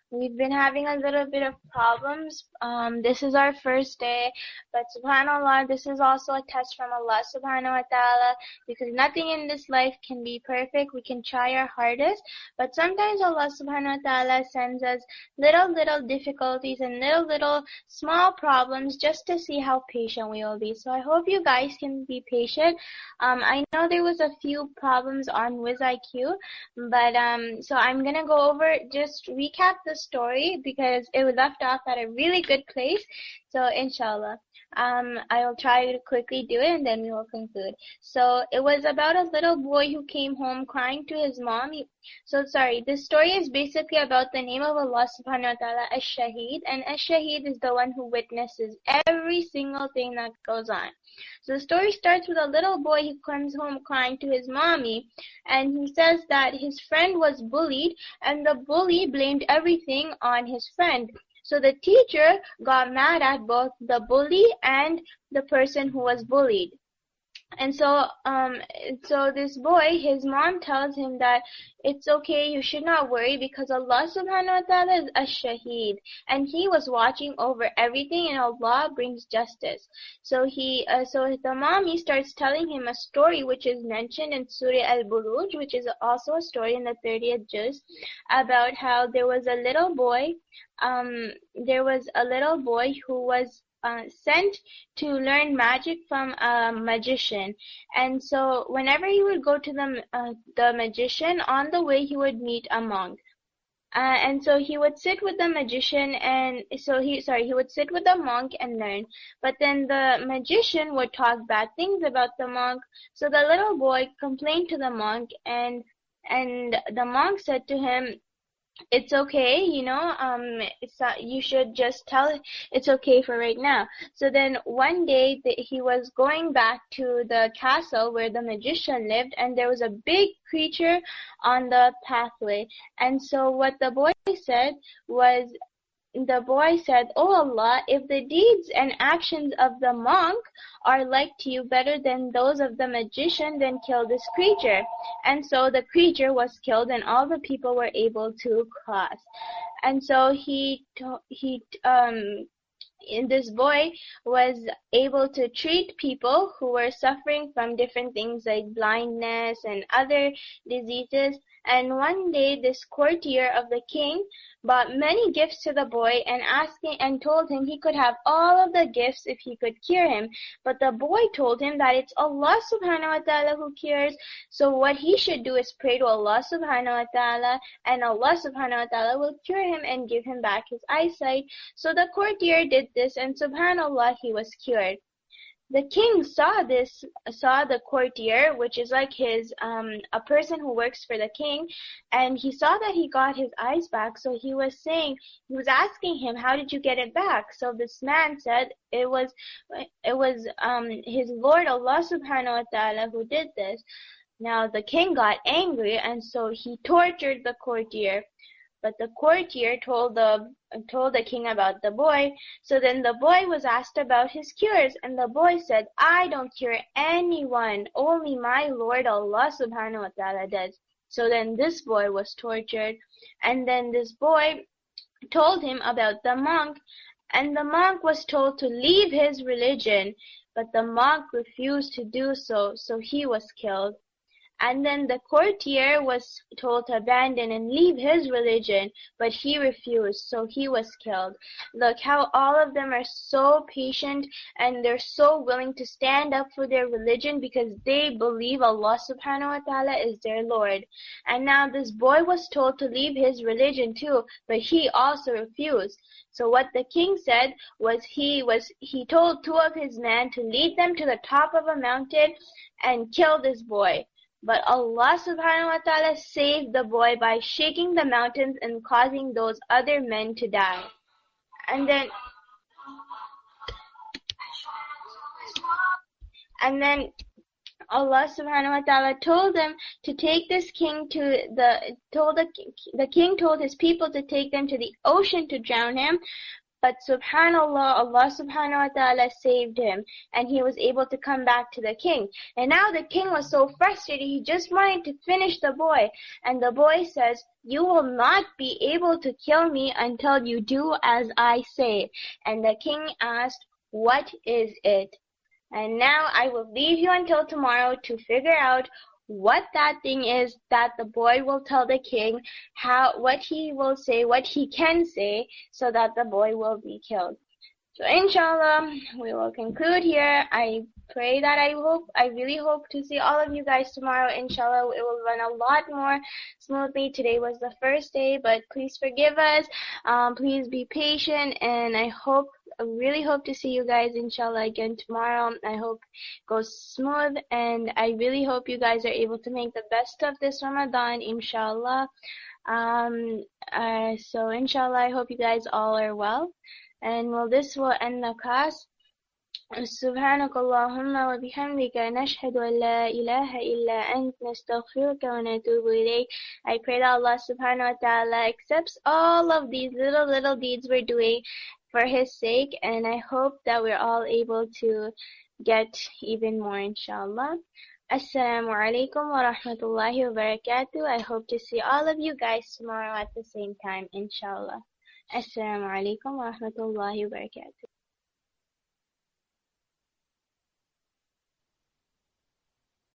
we've been having a little bit of problems. Um, this is our first day, but subhanAllah, this is also a test from Allah subhanahu wa ta'ala, because nothing in this life can be perfect. We can try our hardest, but sometimes Allah subhanahu wa ta'ala sends us little, little difficulties and little, little small problems just to see how patient we will be. So I hope you guys can be patient. Um, I know there was a few problems on WizIQ, but um, so I'm gonna go over, just recap the story because it was left off at a really good place. So inshallah, um, I will try to quickly do it and then we will conclude. So it was about a little boy who came home crying to his mom. He, so sorry, this story is basically about the name of Allah subhanahu wa ta'ala, Ash-Shaheed, and Ash-Shaheed is the one who witnesses every single thing that goes on. So the story starts with a little boy who comes home crying to his mommy, and he says that his friend was bullied and the bully blamed everything on his friend. So the teacher got mad at both the bully and the person who was bullied. And so, um, so this boy, his mom tells him that it's okay, you should not worry, because Allah subhanahu wa ta'ala is Ash-Shaheed, and He was watching over everything, and Allah brings justice. So he, uh, so the mommy starts telling him a story which is mentioned in Surah Al-Buruj, which is also a story in the thirtieth juz, about how there was a little boy, um, there was a little boy who was Uh, sent to learn magic from a magician, and so whenever he would go to the uh, the magician, on the way he would meet a monk, uh, and so he would sit with the magician, and so he sorry he would sit with the monk and learn. But then the magician would talk bad things about the monk, so the little boy complained to the monk, and and the monk said to him, it's okay, you know, um, it's not, you should just tell it it's okay for right now. So then one day the, he was going back to the castle where the magician lived, and there was a big creature on the pathway. And so what the boy said was, the boy said, "Oh Allah, if the deeds and actions of the monk are like to you better than those of the magician, then kill this creature." And so the creature was killed, and all the people were able to cross. And so he, he, um, this boy was able to treat people who were suffering from different things like blindness and other diseases. And one day this courtier of the king brought many gifts to the boy and asking and told him he could have all of the gifts if he could cure him. But the boy told him that it's Allah subhanahu wa ta'ala who cures, so what he should do is pray to Allah subhanahu wa ta'ala, and Allah subhanahu wa ta'ala will cure him and give him back his eyesight. So the courtier did this, and subhanallah, he was cured. The king saw this, saw the courtier, which is like his, um, a person who works for the king, and he saw that he got his eyes back, so he was saying, he was asking him, how did you get it back? So this man said, it was, it was, um, his Lord Allah subhanahu wa ta'ala who did this. Now the king got angry, and so he tortured the courtier. But the courtier told the told the king about the boy. So then the boy was asked about his cures, and the boy said, I don't cure anyone, only my Lord Allah subhanahu wa ta'ala does. So then this boy was tortured, and then this boy told him about the monk, and the monk was told to leave his religion, but the monk refused to do so, so he was killed. And then the courtier was told to abandon and leave his religion, but he refused, so he was killed. Look how all of them are so patient, and they're so willing to stand up for their religion because they believe Allah subhanahu wa ta'ala is their Lord. And now this boy was told to leave his religion too, but he also refused. So what the king said was he was he told two of his men to lead them to the top of a mountain and kill this boy. But Allah subhanahu wa ta'ala saved the boy by shaking the mountains and causing those other men to die. And then, and then Allah subhanahu wa ta'ala told them to take this king to the, told the, the king told his people to take them to the ocean to drown him. But subhanallah, Allah subhanahu wa ta'ala saved him, and he was able to come back to the king. And now the king was so frustrated, he just wanted to finish the boy. And the boy says, you will not be able to kill me until you do as I say. And the king asked, what is it? And now I will leave you until tomorrow to figure out what that thing is that the boy will tell the king, how, what he will say, what he can say, so that the boy will be killed. So inshallah, we will conclude here. I pray that I hope, I really hope to see all of you guys tomorrow. Inshallah, it will run a lot more smoothly. Today was the first day, but please forgive us. Um, please be patient, and I hope, I really hope to see you guys inshallah again tomorrow. I hope it goes smooth, and I really hope you guys are able to make the best of this Ramadan, inshallah. Um, uh, so inshallah, I hope you guys all are well. And well, this will end the class. سبحانك اللهم وبحمدك نشهد أن لا إله إلا أنت نستغفرك ونتوب إليك. I pray that Allah subhanahu wa ta'ala accepts all of these little little deeds we're doing for His sake, and I hope that we're all able to get even more, inshallah. Assalamu alaikum wa rahmatullahi wa barakatuh. I hope to see all of you guys tomorrow at the same time, inshallah. Assalamu alaikum wa rahmatullahi wa barakatuh.